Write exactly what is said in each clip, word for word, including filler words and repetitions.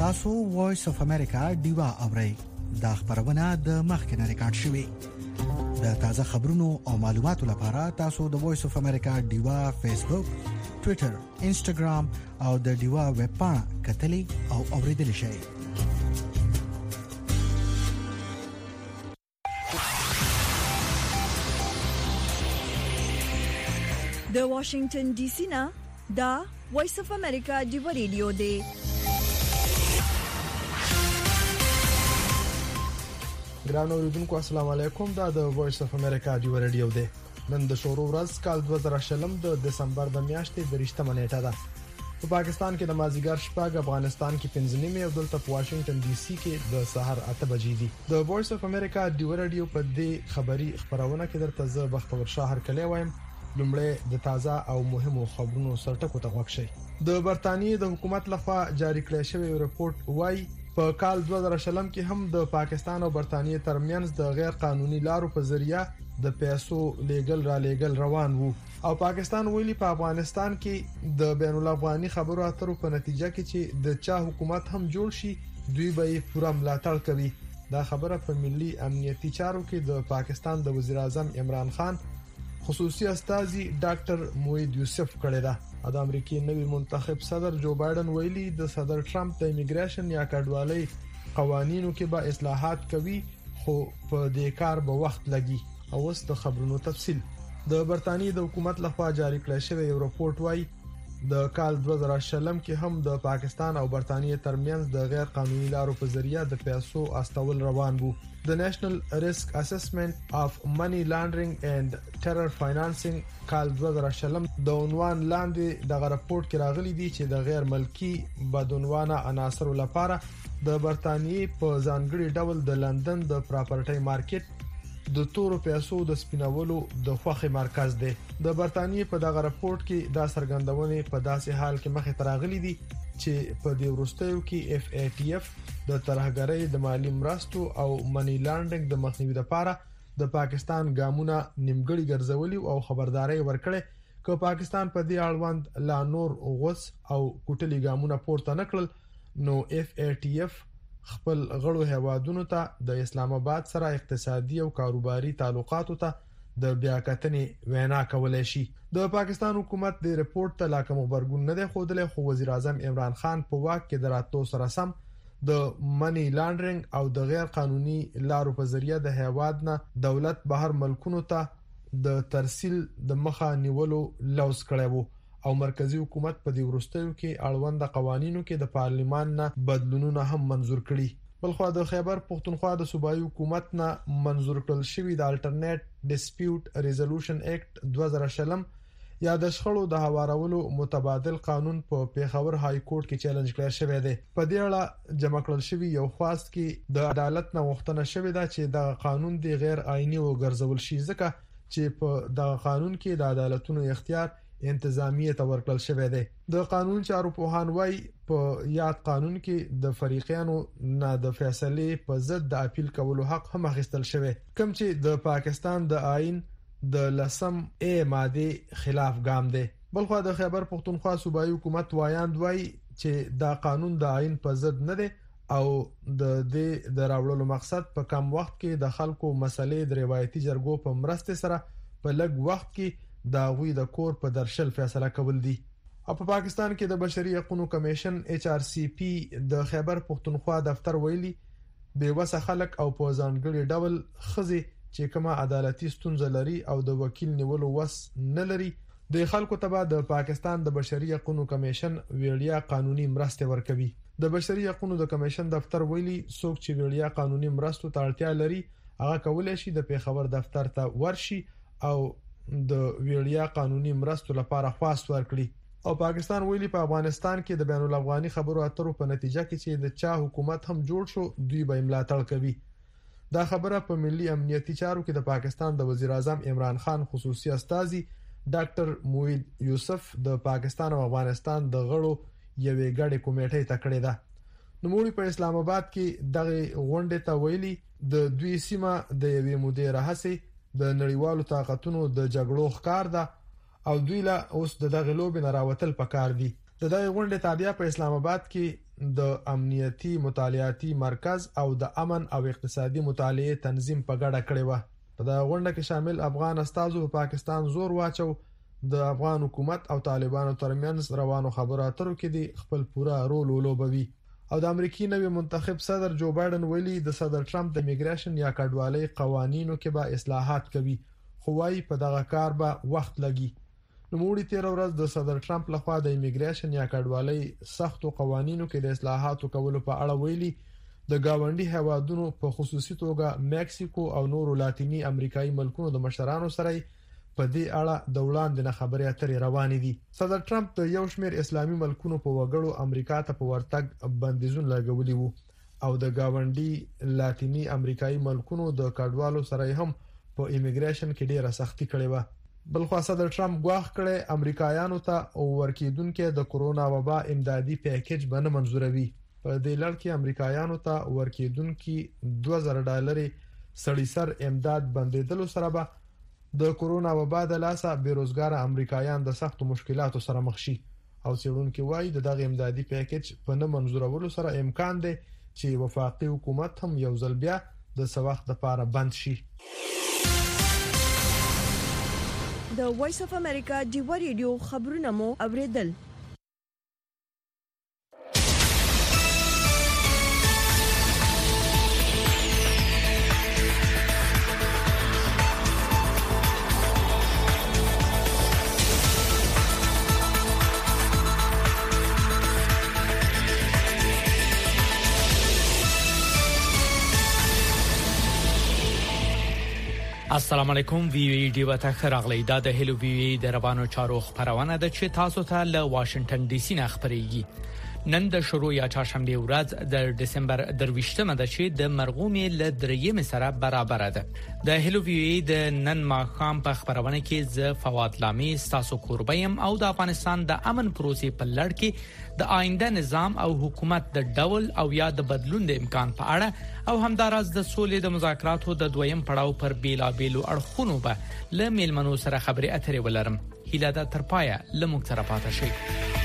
تاسو وایس اف امریکا دیوا اورئ دا خبرونه د مخکنه ریکارډ شوی د تازه خبرونو او معلوماتو لپاره تاسو د وایس اف امریکا دیوا فیسبوک، ټوئیټر، انسټاګرام او د دیوا ویب پاڼه کتلی او اوریدل شئ. د واشنگټن ډي سي نه دا وایس اف امریکا دیوا ریډیو دی. ګرانو اوریدونکو السلام علیکم. دا د وایس اف امریکا دیوا ریډیو دی. نن د شروع ورځ کال دوه زره شلم د دسمبر د میاشتې د رښتمه نیټه ده. په پاکستان کې د مازیګر شپږ، افغانستان کې پنځه نیمه او دلته په واشنگټن ډي سي کې د سحر اته بجې دي. د وایس اف امریکا دیوا ریډیو په دې خبری خبرونه کې درته زه بختور شاه هرکلی وایم. لومړی د تازه او مهمو خبرونو سرټکو ته غوښ شي. د برتانیې د حکومت لخوا جاری کړی شوی رپورت وایي په کال دوه زره شلم کې هم د پاکستان او برتانیې ترمنځ د غیر قانوني لارو په ذریعہ د پیسو لیګل را لیګل روان وو او پاکستان ویلي په افغانستان کې د بین الافغاني خبرو اترو په نتیجه کې چې د چا حکومت هم جوړ شي دوی به پوره ملاتړ کوي. دا خبره په ملي امنیتي چارو کې د پاکستان د وزیر اعظم عمران خان خصوصي استاذي ډاکټر موید یوسف کړی دا. د امریکای نوی منتخب صدر جو بایدن ویلي د صدر ټرمپ د ایمیګریشن یا کډوالۍ قوانینو کې به اصلاحات کوي خو په دې کار به وخت لګي. او اوس د خبرونو تفصیل. د برتانیې د حکومت لخوا جاری کړی شوی یو رپورت وایي د کال دوه زره شلم کې هم د پاکستان او برتانیې ترمنځ د غیر قانوني لارو په ذریعہ د پیسو استول روان وو. د نېشنل ریسک اسسمنت اف منی لانډرینګ اند ټرر فاینانسینګ کال دوه زره شلم د عنوان لاندې د رپورت کې راغلي دي چې د غیر ملکی بدعنوانه عناصر لپاره د برتانیې په ځانګړي ډول د لندن د پراپرټي مارکیټ د تورو پیسو د سپینولو د خوخي مرکز دی. د برتانیې په دغه رپورت کې دا څرګندونه په داسې حال کې مخې تراغلي دي چې په دې وروستیو کې اف ای ټی اف د ترهګرۍ د مالی مرستو او منی لانډینګ د مخنیوي لپاره د پاکستان ګامونه نیمګړي ګرځولي او خبرداري ورکړي چې پاکستان په دې اړوند لا نور غوس او کوټلي ګامونه پورته نکړل نو اف ای ټی اف خپل غړو هیوادونو ته د اسلام آباد سره اقتصادي او کاروباري تعلقاتو ته د بیاکتنې وینا کولای شي. د پاکستان حکومت د ریپورت ته لا کوم خبرګون نه دی خوده، خو وزیر اعظم عمران خان په واک کې دراتو سره سم د منی لانډرینګ او د غیر قانوني لارو په ذریعہ د هیواد نه دولت بهر ملکونو ته د ترسیل د مخه نیولو لوز کړی وو او مرکزی حکومت په دې ورستیو کې اړوند قوانینو کې د پارلیمان نه بدلونونه هم منزور کړي. بلخو د خیبر پختونخوا د صوبایي حکومت نه منزور کړل شوی د الټرنیټ ډیسپیوټ ریزولوشن اکټ دوه زره شلم یا د شخړو د هوارولو متبادل قانون په پیښور های کورټ کې چیلنج کړی شوی دی. په دې اړه جمع کړل شوی یو خواست کې د عدالت نه غوښتنه شوې ده چې د قانون دی غیر آئینی او ګرځول شي ځکه چې په د قانون کې د عدالتونو اختیار انتظامیه ته ورکړل شوی دی. د قانون چارو پوهان وايي په یاد قانون کې د فریقانو نه د فیصله په ضد د اپیل کولو حق هم اخیستل شوی کوم چې د پاکستان د آئین د لسم ا ماده خلاف ګام دی. بلخو د خیبر پختونخوا صوبایي حکومت وایاند وايي چې دا قانون د آئین په ضد نه دی او د دې د راوړلو مقصد په کم وخت کې د خلکو مسلې د روایتي جرګو په مرسته سره په لږ وخت کې دا غوی د کور په درشل فیصله کول دي. او په پاکستان کې د بشري حقوقو کمیشن ایچ آر سی پی د خیبر پختونخوا دفتر ویلي به وسه خلک او په ځانګړي ډول خزي چې کومه عدالتي ستونزه لري او د وکیل نیولو وس نه لري د خلکو ته د پاکستان د بشري حقوقو کمیشن ویړیا قانوني مرسته ورکوي. د بشري حقوقو د کمیشن دفتر ویلي څوک چې ویړیا قانوني مرستو ته اړتیا لري هغه کولای شي د پیښور دفتر ته ورشي او د ویړیا قانوني مرستو لپاره خواست ورکړي. او پاکستان ویلي په افغانستان کې د بین الافغاني خبرو اترو په نتیجه کې چې د چا حکومت هم جوړ شو دوی به ملاتړ کوي. دا خبره په ملي امنیتي چارو کې د پاکستان د وزیر اعظم عمران خان خصوصي استاذي ډاکټر موید یوسف د پاکستان او افغانستان د غړو یوې ګډې کمیټې ته کړې ده. نوموړي په اسلام آباد کې دغه غونډه ته ویلي د دوی سیمه د یوې مدیره هسي د نړیوالو طاقتونو د جګړو ښکار ده او دوی لا اوس د دغه لوبې نه راوتل پکار دي. د دغه غونډې تابع په اسلام آباد کې د امنیتي مطالعاتي مرکز او د امن او اقتصادي مطالعې تنظیم په ګډه کړې و. په دغه غونډه کې شامل افغان استازو په پاکستان زور واچو د افغان حکومت او طالبانو ترمنځ روانو خبرو اترو کې د خپل پوره رول ولوبوي. او د امریکای نوی منتخب صدر جو بایدن ویلي د صدر ټرمپ د میګریشن یا کډوالۍ قوانینو کې به اصلاحات کوي، خو وايي په دغه کار به وخت لګي. نوموړي تیر ورځ د صدر ټرمپ لخوا د ایمیګریشن یا کډوالۍ سختو قوانینو کې د اصلاحاتو کولو په اړه ویلي د گاونډي هیوادونو په خصوصي توګه مکسیکو او نورو لاتینی امریکایي ملکونو د مشرانو سره په دې اړه د وړاندې نه خبرې اترې روانې دي. صدر ټرمپ د یو شمېر اسلامي ملکونو په وګړو امریکا ته په ورتګ بندیزونه لګولي وو او د گاونډي لاتینی امریکایي ملکونو د کډوالو سره هم په ایمیګریشن کې ډیره سختی کړې و. بلخو صدر ټرمپ غواخ کړي امریکایانو ته ورکیدونکو د کورونا وبا امدادي پیکیج باندې منزوروي. په دې لړ کې امریکایانو ته ورکیدونکو دوه زره ډالر سړي سر امداد بندیدلو سره به د کورونا وبا د لاسه بیروزګار امریکایان د سختو مشکلاتو سره مخ شي او څېړونکو وایي د دغه امدادي پیکیج په نه منزورولو سره امکان دی چې وفاقي حکومت هم یو ځل بیا د سوخت لپاره بند شي. د وایس اف امریکا ډیوا ریډیو خبرونه مو اوریدل. السلام علیکم. وی وی ډیو ته خراغلی دا د هلو وی وی د روانو چارو خبرونه ده چې تاسو ته له واشنگټن ډي سي نه خبريږي. نن د شروع یا چهارشنبه ورځ د دسمبر درويشتمه ده چې د مرغومې ل دریم سره برابر ده. د هلو وی وی د نن ماخام په خبرونه کې ز فواد لامي تاسو قربایم او د افغانستان د امن پروسې په لړ کې د آینده نظام او حکومت د ډول او یا د بدلون د امکان په اړه او همدارس د سولې د مذاکراتو د دویم پړاو پر بیلا بیلو اړخونو به ل میلمنو سره خبرې اترې ولرم. هیله ده تر پایه ل موږ سره پاتې شئ.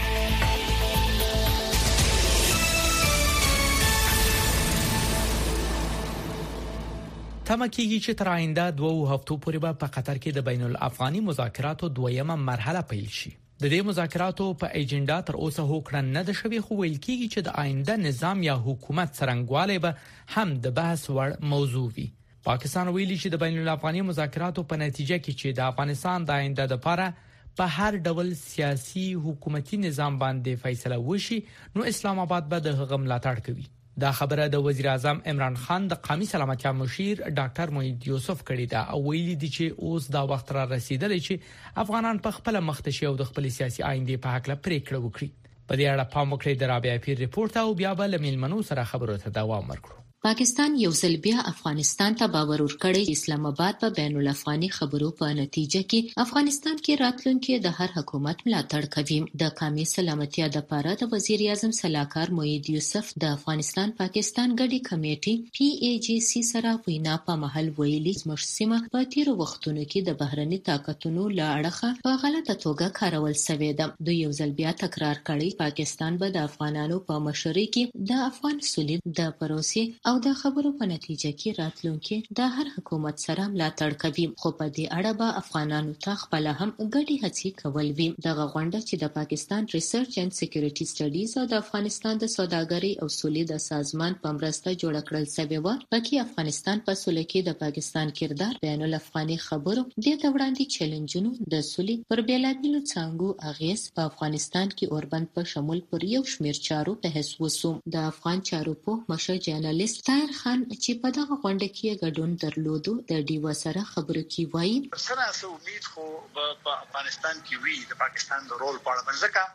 تمه کېږي چې تر آینده دوه هفتو پورې به په قطر کې د بین الافغاني مذاکراتو دویمه مرحله پیل شي. د دې مذاکراتو په ایجنډا تر اوسه هوکړه نه ده شوې، خو ویل کېږي چې د آینده نظام یا حکومت څرنګوالی به هم د بحث وړ موضوع وي. پاکستان ویلي چې د بین الافغاني مذاکراتو په نتیجه کې چې د افغانستان د آینده لپاره په هر ډول سیاسي حکومتي نظام باندې فیصله وشي نو اسلام آباد به د هغه ملاتړ کوي. دا خبره د وزیر اعظم عمران خان د قومي سلامتیا مشیر ډاکټر موحد یوسف کړی دا او ویلي دي چې اوس دا وخت را رسیدلی چې افغانان په خپل مختشي او د خپل سیاسي آینده په حق له پریکړه وکړي. په دې اړه پام وکړئ د رابعه پیر ریپورت او بیا به له میلمنو سره خبرو ته دوام ورکړو. پاکستان یو ځل بیا افغانستان ته باور ورکړی اسلام آباد په بین الافغاني خبرو په نتیجه کې افغانستان کې راتلونکي د هر حکومت ملاتړ کوي. د قومي سلامتیا د لپاره د وزیر اعظم صلاحکار موحد یوسف د افغانستان پاکستان ګډي کمیټې پی ای جی سی سره وینا په محل ویلي زموږ سیمه په تیرو وختونو کې د بهرني طاقتونو له اړخه په غلطه توګه کارول شوې ده. دوی یو ځل بیا تکرار کړی پاکستان به د افغانانو په مشرۍ کې د افغان سولې د پروسې او د خبرو په نتیجه کې راتلونکي د هر حکومت سره ملاتړ کوي، خو په دې اړه به افغانانو ته خپل هم ګډي هڅې کول وي. دغه غونډه چې د پاکستان ریسرچ اینڈ سکیورټي سټډیز او د افغانستان د سوداګرۍ او سولې د سازمان په مرسته جوړ کړل شوې و، پکې افغانستان په سولې کې د پاکستان کردار، بین الافغاني خبرو، د وړاندې چیلنجونو، د سولې پر بیلابیلو څانګو اغیز په افغانستان کې اوربند په شمول پر یو شمېر چارو بحث وسو. د افغان چارو په مشر جرنالست طاهر خان چې په دغه غونډه کې ګډون درلودو د ډیوا سره خبرو کې وایي سره سه امید خو په افغانستان کې وی د پاکستان د رول په اړه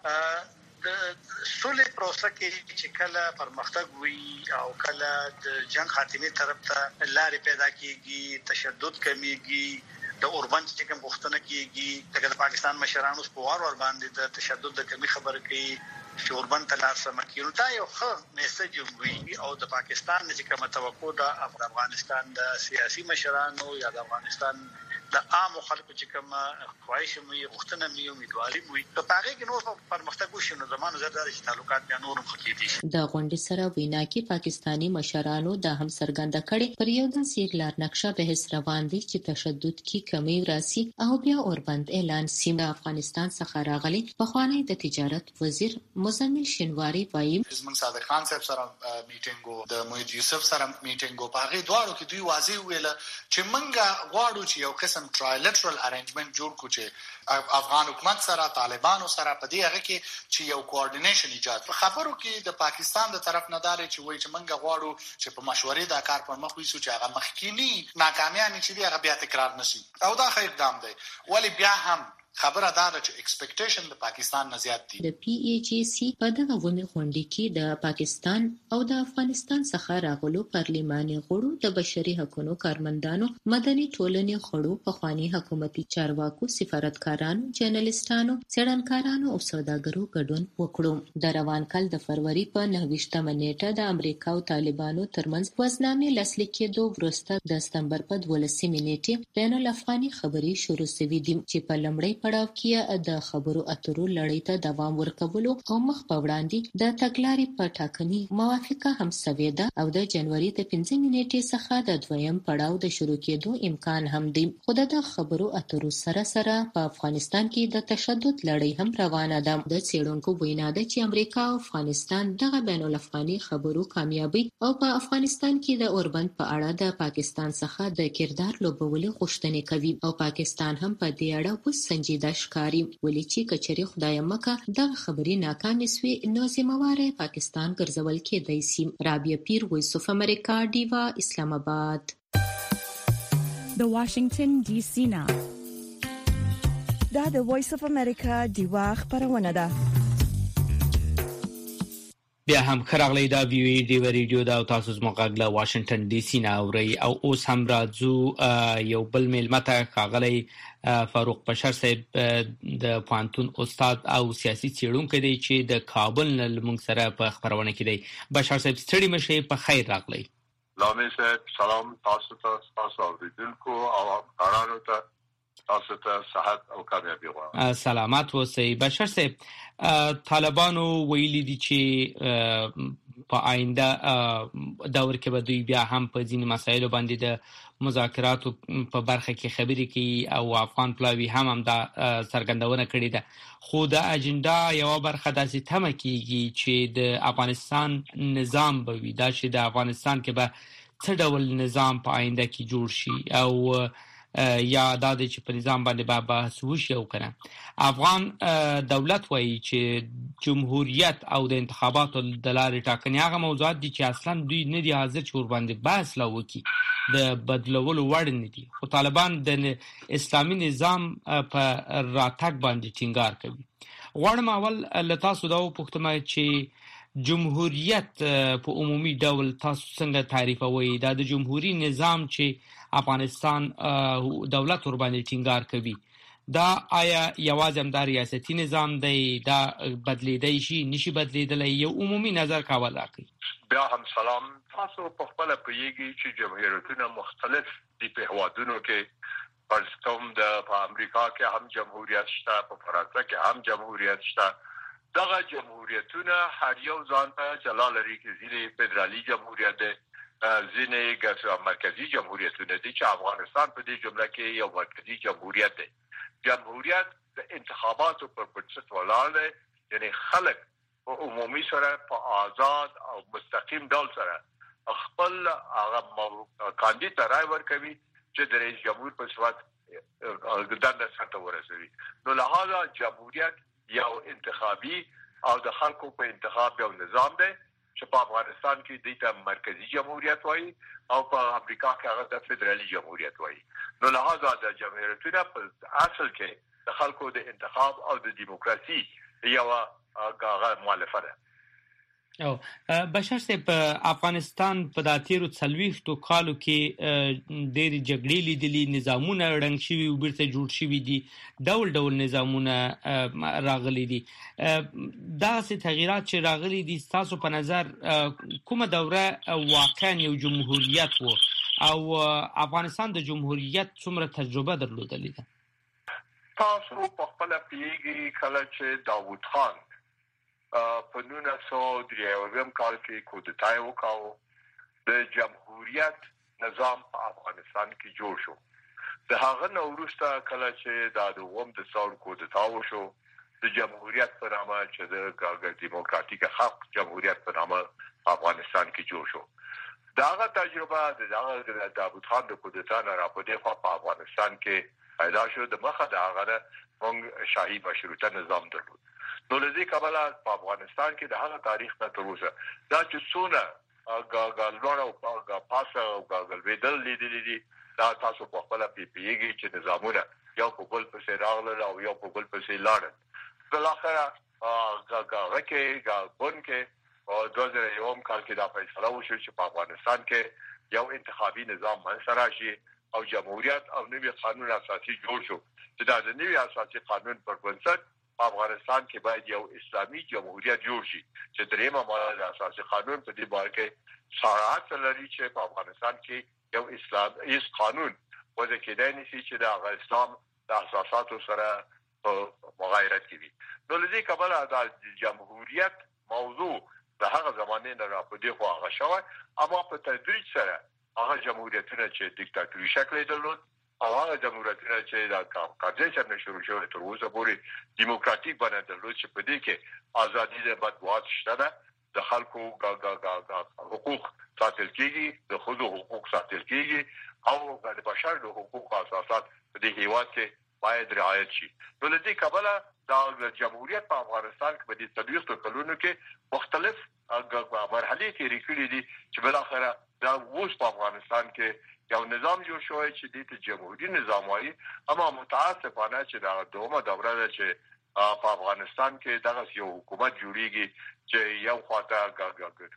ځکه د سولې پروسه کې چې کله پرمختګ وي او کله د جنگ خاتمه طرف ته لارې پیدا کیږي، تشدد کمیږي، د اوربند چې کوم غوښتنه کیږي د پاکستان مشرانو په وار ور باندې د تشدد د کمی خبره کوي چې اوربند تلار سمکیو تا یو ښه میسج وي او د پاکستان چې کومه توقع د افغانستان د سیاسي مشرانو یا د افغانستان د عام خلکو چې کوم خواهش مې غوښتنه مې امیدواري مې په هغه کې نور پرمختګ وشي نو زموږ نظر دا چې تعلقات بیا نور مخکې دي. د غونډې سره وینا کې پاکستانی مشرانو د هم څرګنده کړي پر یو داسې لار نقشه بحث روان دي چې تشدد کې کمی راسي او بیا اوربند اعلان سي. د افغانستان څخه راغلي پخوانی د تجارت وزیر مزمل شینواری وايي زموږ صادق خان صاحب سره میټینګ د موحد یوسف سره میټینګ په هغه دواړو کې دوی واضح ویل چې منګه غواړو چې یو قسم ټرایلیټرل ارینجمنت جوړ کړو چې افغان حکومت سره طالبانو سره په دې هغه کې چې یو کوارډینیشن ایجاد په خبرو کې د پاکستان د طرف نه داري چې وایي چې منګه غواړو چې په مشورې دا کار پر مخ ویسو چې هغه مخکینی ناکامیانه چې دی هغه بیا تکرار نشي او دا خیر اقدام دی ولی بیا هم خبره دا ده چې ایکسپیکټیشن د پاکستان نه زیات دي. د پی ای جی سی په دغه ونې غونډې کې د پاکستان او د افغانستان څخه راغلو پارلماني غړو د بشري حقوقو کارمندانو مدني ټولنې غړو پخوانی حکومتي چارواکو سفارتکارانو جرنالستانو څېړنکارانو او سوداګرو ګډون وکړو. د روان کال د فروری په نهه نیټه د امریکا او طالبانو ترمنځ وزنامې لاسلیک کېدو وروسته د سپتمبر په دولسمې نیټې بین الافغاني خبري شروع شوې دي چې په لومړي پړاو کې د خبرو اترو لړۍ ته دوام ورکولو او مخ په وړاندې د تګلارې په ټاکنې موافقه هم شوې ده او د جنوري د پنځمې نیټې څخه د دویم پړاو د شروع کېدو امکان هم دی. خو د خبرو اترو سره سره په افغانستان کې د تشدد لړۍ هم روانه ده. د څېړونکو وینا ده چې امریکا او افغانستان دغه بین الافغاني خبرو کامیابی او په افغانستان کې د اوربند په اړه د پاکستان څخه د کردار لوبولو غوښتنې کوي او پاکستان هم په دې اړه وسنجي دا ښکاري ولې چې کچري خدای مکه دغه خبري ناکامې سوې نو ذمہواره پاکستان ګرځول کېدای شي. رابعه پیر، وایس اف امریکا، ډیوا، اسلام آباد. د واشنگټن ډي سي نه دا د وایس اف امریکا ډیوا خبرونه ده. بیا هم خراغلی دا وی ډی ریډیو دا تاسو زموږ له واشنگټن ډي سي نه اوري او اوس هم راځو یو بل ملمته خاغلی فاروق بشر صاحب د پانتون استاد او سیاسي څېړونکی دی چې د کابل نه لمونږ سره په خبرونه کې دی. بشر صاحب ستړي مشه په خیر راغلی. لامي صاحب سلام تاسو ته تاسو اوریدونکو او قرارو ته تاسو ته صحت او کامیابی غواړم. سلامات اوسئ. بشر صاحب طالبانو ویلي دي چې په آینده دور کې به دوی بیا هم په ځینې مسایلو باندې د مذاکراتو په برخه کې خبرې کوي او افغان پلاوی هم هم دا څرګندونه کړې ده. خو د اجنډا یو برخه داسې تمه کیږي چې د افغانستان نظام به وي دا چې د افغانستان کې به څه ډول نظام په آینده کې جوړ شي او یا دا چې په نظام باندې به بحث وشي او کنه. افغان دولت وایي چې جمهوریت او د انتخاباتو د لارې ټاکنې هغه موضوعات دي چې اصلا دوی نه دي حاضر چې ور باندې بحث لا وکړي د بدلولو وړ نه دي. خو طالبان د اسلامي نظام په راتګ باندې ټینګار کوي. غواړم اول له تاسو دا وپوښتم چې جمهوریت په عمومي ډول تاسو څنګه تعریفوي؟ دا د جمهوریت نظام چې افغانستان دولت ور باندې ټینګار کوي دا آیا یوازې هم د ریاستي نظام دی دا بدلیدای شي نشي بدلیدلی؟ یو عمومي نظر کول راکړي. بیا هم سلام. تاسو په خپل پیږي چې جمهوریتونه مختلف دي په هوادونو کې پرستم د په امریکا کې هم جمهوریت شته په فرانسه کې هم جمهوریت شته. دغه جمهوریتونه هر یو ځان ته جلا لري کې ځینې فدرالي جمهوریت دی ځینې ګټه مرکزی جمهوریتونه دي چې افغانستان په دې جمله کې یو مرکزی جمهوریت دی. جمهوریت د انتخاباتو پر بنسټ ولاړ دی یعنی خلک په عمومي سره په آزاد او مستقیم ډول سره خپل هغه کاندید ته رای ورکوي چې د رئیس جمهور په صفت دنده سره ورسوي. نو لهدا جمهوریت یو انتخابي او د خلکو په انتخاب یو نظام دی چې په افغانستان کې د مرکزی جمهوریت وایي او په امریکا کې هغه د فدرالي جمهوریت وایي. نو لهدا د جمهوریتونه په اصل کې د خلکو د انتخاب او د دیموکراسي یو هغه مؤلفه ده. او بشر صاحب افغانستان په داتیرو څلويختو کالو کې ډېری جګړې لیدلې نظامونه رنګ شوي او بیرته جوړ شوي دي ډول ډول نظامونه راغلي دي. دا سه تغیرات چې راغلي دي تاسو په نظر کومه دوره واقعا یو جمهوریت وو او افغانستان د جمهوریت څومره تجربه درلودلې ده؟ تاسو په خپل پیږي کله چې داوود خان په نولس سوه درې اویا کال کې کودتا وکاو د جمهوریت نظام په افغانستان کې جوړ شو. د هغه نو وروسته کله چې د دوم د څور کودتا وشو د جمهوریت په نامه چې د ګاګر دیموکراتیک حق جمهوریت په نامه افغانستان کې جوړ شو. داغه تجربه د داغه د داوود خان د کودتا نه را په دغه په افغانستان کې پیدا شو. د مخه د هغه موږ شاهي مشروطه نظام درلود. نو لدې کبله په افغانستان کې د هغه تاریخ نه تر اوسه دا چې څونه ګالوړ او پاسه او ګالویدل لیدلې دي دا تاسو په خپل پی پیږي چې نظامونه یو په بل پسې راغلل او یو په بل پسې لاړل. بل اخره هغه کې ګابون کې او دوه زره یو کال کې دا فیصله وشو چې په افغانستان کې یو انتخابي نظام منځ راشي او جمهوریت او نوی قانون اساسي جوړ شو چې دا د نوی اساسي قانون پر بنسټ افغانستان کې باید یو اسلامي جمهوریت جوړ شي چې دریمه ماده د اساسي قانون په دې باره کې صراحت لري چې په افغانستان کې یو اسلام ایس قانون وځي کېدای نشي چې د اسلام د اساساتو سره مغایرت کوي. نو لدې کبل د جمهوریت موضوع د هغه زمانه نه را په دې خو هغه شوی اما په تدریج سره هغه جمهوریتونه چې دیکتاتوري شکل درلود او هغه جمهوریتونه چې د کارځای نه شروع شوی تر اوسه پورې دیموکراتیک بڼه درلود چې په دې کې ازادي د مطبوعات شته ده د خلکو حقوق ساتل کیږي د خودو حقوق ساتل کیږي او د بشر د حقوق اساسات د هیواد کې باید رعایت شي. نو لدې کبله د جمهوریت په افغانستان کې په دې تدریس کلونو کې مختلف مرحلې تیرې کړې دي چې بل اخره دا اوس په افغانستان کې یو نظام جوړ شوی چې د جمهوریت نظام وایي اما متاسفانه چې دا دومره دوره ده چې په افغانستان کې دغه یو حکومت جوړیږي چې یو خواته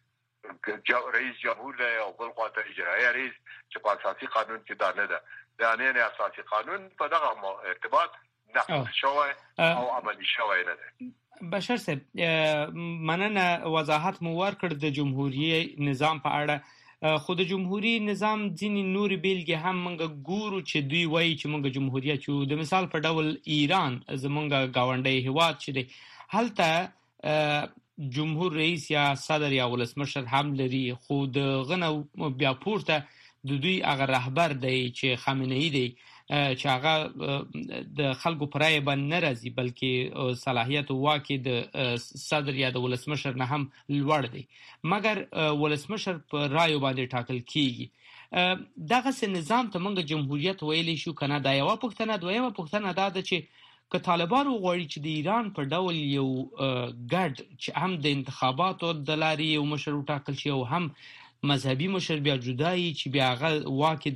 رئیس جمهور دی او بل خواته اجرایي رئیس چې په اساسي قانون کې دا نه ده. دا نه اساسي قانون په دغه ارتباط نه شوی او عملي شوی نه ده. بشر صاحب مننه وضاحت مو ورکړ د جمهوریت نظام په اړه خو د جمهوریت نظام ځینې نور بیلګې هم موږ ګورو چې دوی وایي چې موږ جمهوریت یو. د مثال په ډول ایران زموږ گاونډی هیواد چې دی هلته جمهور رئیس یا صدر یا ولسمشر هم لري خو د غنو بیا پورته د دوی هغه رهبر دی چې خامنه ای دی چې هغه د خلکو پرای باندې نه راځي بلکې صلاحیت او واک د صدر یا د ولسمشر نه هم لوړ دی مګر ولسمشر په رایو باندې ټاکل کیږي. دغه سه نظام ته موږ جمهوریت ویلی شو کنه. دا یو پښتنه دویمه پښتنه دا ده چې که طالبان وغواړي چې د ایران په ډول یو ګډ چې هم د انتخاباتو د لارې یو مشر وټاکل شي او هم مذهبي مشر بیا جدایي چې بیا هغه واک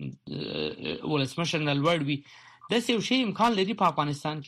د ولسمشر نه لوړ وي داسې یو شی امکان لري په افغانستان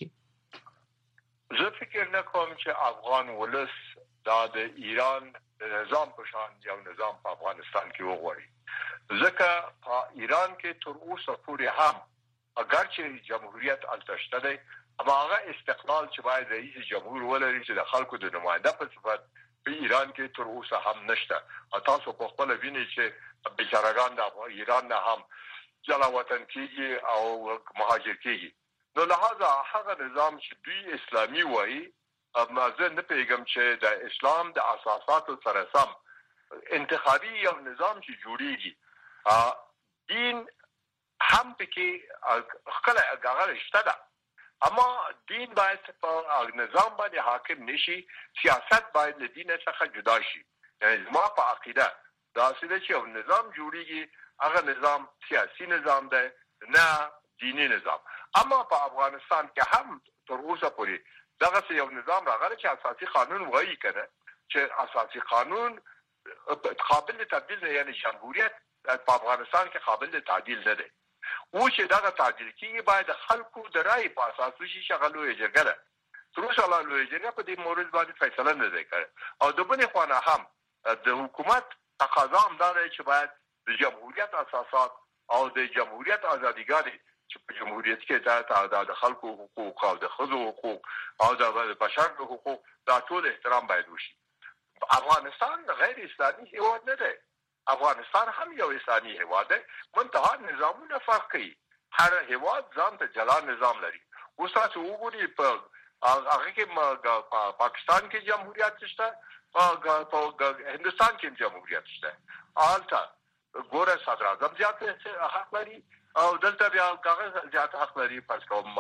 کې؟ زه فکر نه کوم چې افغان ولس دا د ایران د نظام په شان یو نظام په افغانستان کې وغواړي ځکه په ایران کې تر اوسه پورې هم اگر چې جمهوریت التشته دی اما هغه استقلال چې باید رئیس جمهور ولري چې د خلکو د نماینده په صفت په ایران کې تر اوسه هم نشته. تاسو په خپل وینئ چې بیچارهګان د ایران نه هم جلا وطن کیږي او مهاجر کیږي. نو لہذا هغه نظام چې دوی اسلامي وایي اما زه نه پیغام چې د اسلام د اساساتو سره سم انتخابي یو نظام چې جوړیږي دین هم پکې خپل هغه شته ده اما دین باید په نظام باندې حاکم نشي. سیاست باید له دین څخه جدا شي. یعنی ما په عقیده دا چې یو نظام جوړیږي هغه نظام سیاسي نظام ده نه دینی نظام. اما په افغانستان کې هم تر اوسه پورې دغه یو نظام راغلی چې اساسي قانون وایي کنه چې اساسي قانون قابل تبدیل نه یعنی جمهوریت په افغانستان کې قابل تعدیل نه ده. او چې دا تعدیل کیږي باید خلکو د رائے په اساس وشي شغلو اجازه ده. تر اوسه لا لوی جرګه په دې مورز باندې فیصله نه ده کړې او د بنې خوانه هم د حکومت تقاضا هم ده چې باید د جمهوریت اساسات او د جمهوریت ازاديګانې چې په جمهوریت کې دا د خلکو حقوق او د خځو حقوق او د بشر حقوق دا ټول احترام باید وشي. افغانستان غیر اسلامي هیواد نه دی. افغانستان هم یو اسلامي هیواد دی، منتها نظامونه فرق کوي. هر هیواد ځان ته جلا نظام لري. اوس تاسو وګورئ په هغه کې پاکستان کې جمهوریت شته، په هندستان کې جمهوریت شته. آلته ګوره صدر اعظم زیات حق لري او دلته بیا هغه زیات حق لري پس کوم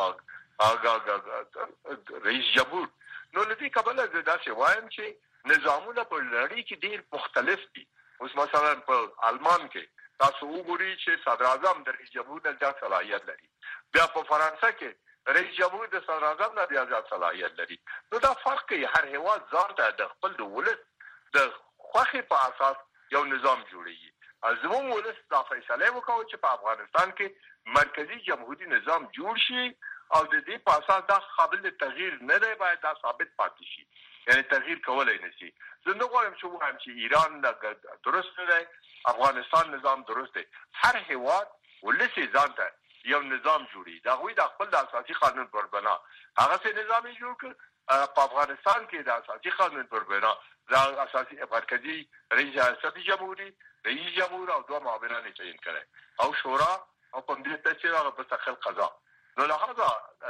رئیس جمهور. نو لدی کبله دا چې وایم چې نظامونه په لړۍ کې ډیر مختلف دي. اوس مثلا په آلمان کې تاسو وګورئ چې صدر اعظم د رئیس جمهور نه زیات صلاحیت لري. بیا په فرانسه کې رئیس جمهور د صدر اعظم نه بیا زیات صلاحیت لري. نو دا فرق کوي. هر هیواد ځان ته د خپل د ولس د خوښې په اساس یو نظام جوړوي. زموږ ولس دا فیصله وکړه چې په افغانستان کې مرکزی جمهوریت نظام جوړ شي او د دې په اساس دا قابل تغییر نه دی، باید دا ثابت پاتې شي، یعنی تغییر کولای نشي. زه نه غواړم چې وایم چې ایران درست نه دی، افغانستان نظام درست دی. هر هیواد ولس ځان ته یو نظام جوړي. دا غوي د خپل د اساسي قانون پر بنا هغه څه نظام جوړ کړ. په افغانستان کې د اساسي قانون پر بنا د اساسي مرکزی رئیس جمهوریت، رئیس جمهور او دوه معاونان یې تعیین کړي او شورا او کمیټه چې هغه مستقل قضا. نو لهدا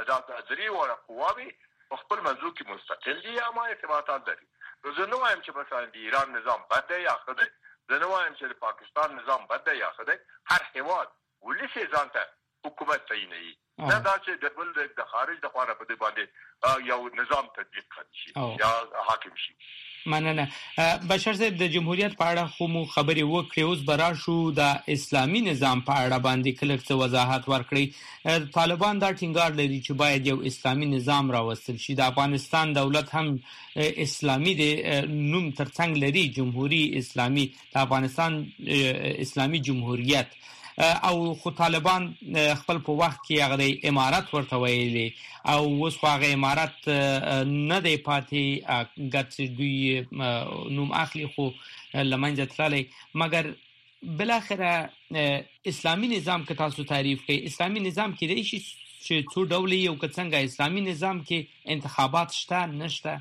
د درې وړ قواوی په خپل منځو کې مستقل دي اما ارتباطات لري. نو زه نه وایم چې مثلا د ایران نظام بد دی یا ښه دی، زه نه وایم چې د پاکستان نظام بد دی یا ښه دی. هر هیواد ولس ځان ته حکومت تعیینوي، نه دا چې د بل د خارج د خوا په دې باندې یو نظام تطبیق کړي شي یا حاکم شي. مننه. بشر صاحب د جمهوریت په اړه خو مو خبرې وکړې، اوس برا شو د اسلامي نظام په اړه باندې کلک څه وضاحت ورکړي. طالبان دا ټینګار لري چې باید یو اسلامي نظام راوستل شي. د افغانستان دولت هم اسلامي دی، نوم ترڅنګ لري جمهوریت اسلامي، د افغانستان اسلامي جمهوریت. او خو طالبان خپل په وخت کې هغه امارات ورته ویلي او اوس خو هغه امارات نه دی پاتې، ګټ دوی نوم اخلي خو لمنځه تللی. مګر بالاخره اسلامي نظام که تاسو تعریف کړئ، اسلامي نظام کې دی چې څو ډول یو که څنګه اسلامي نظام کې انتخابات شته نشته؟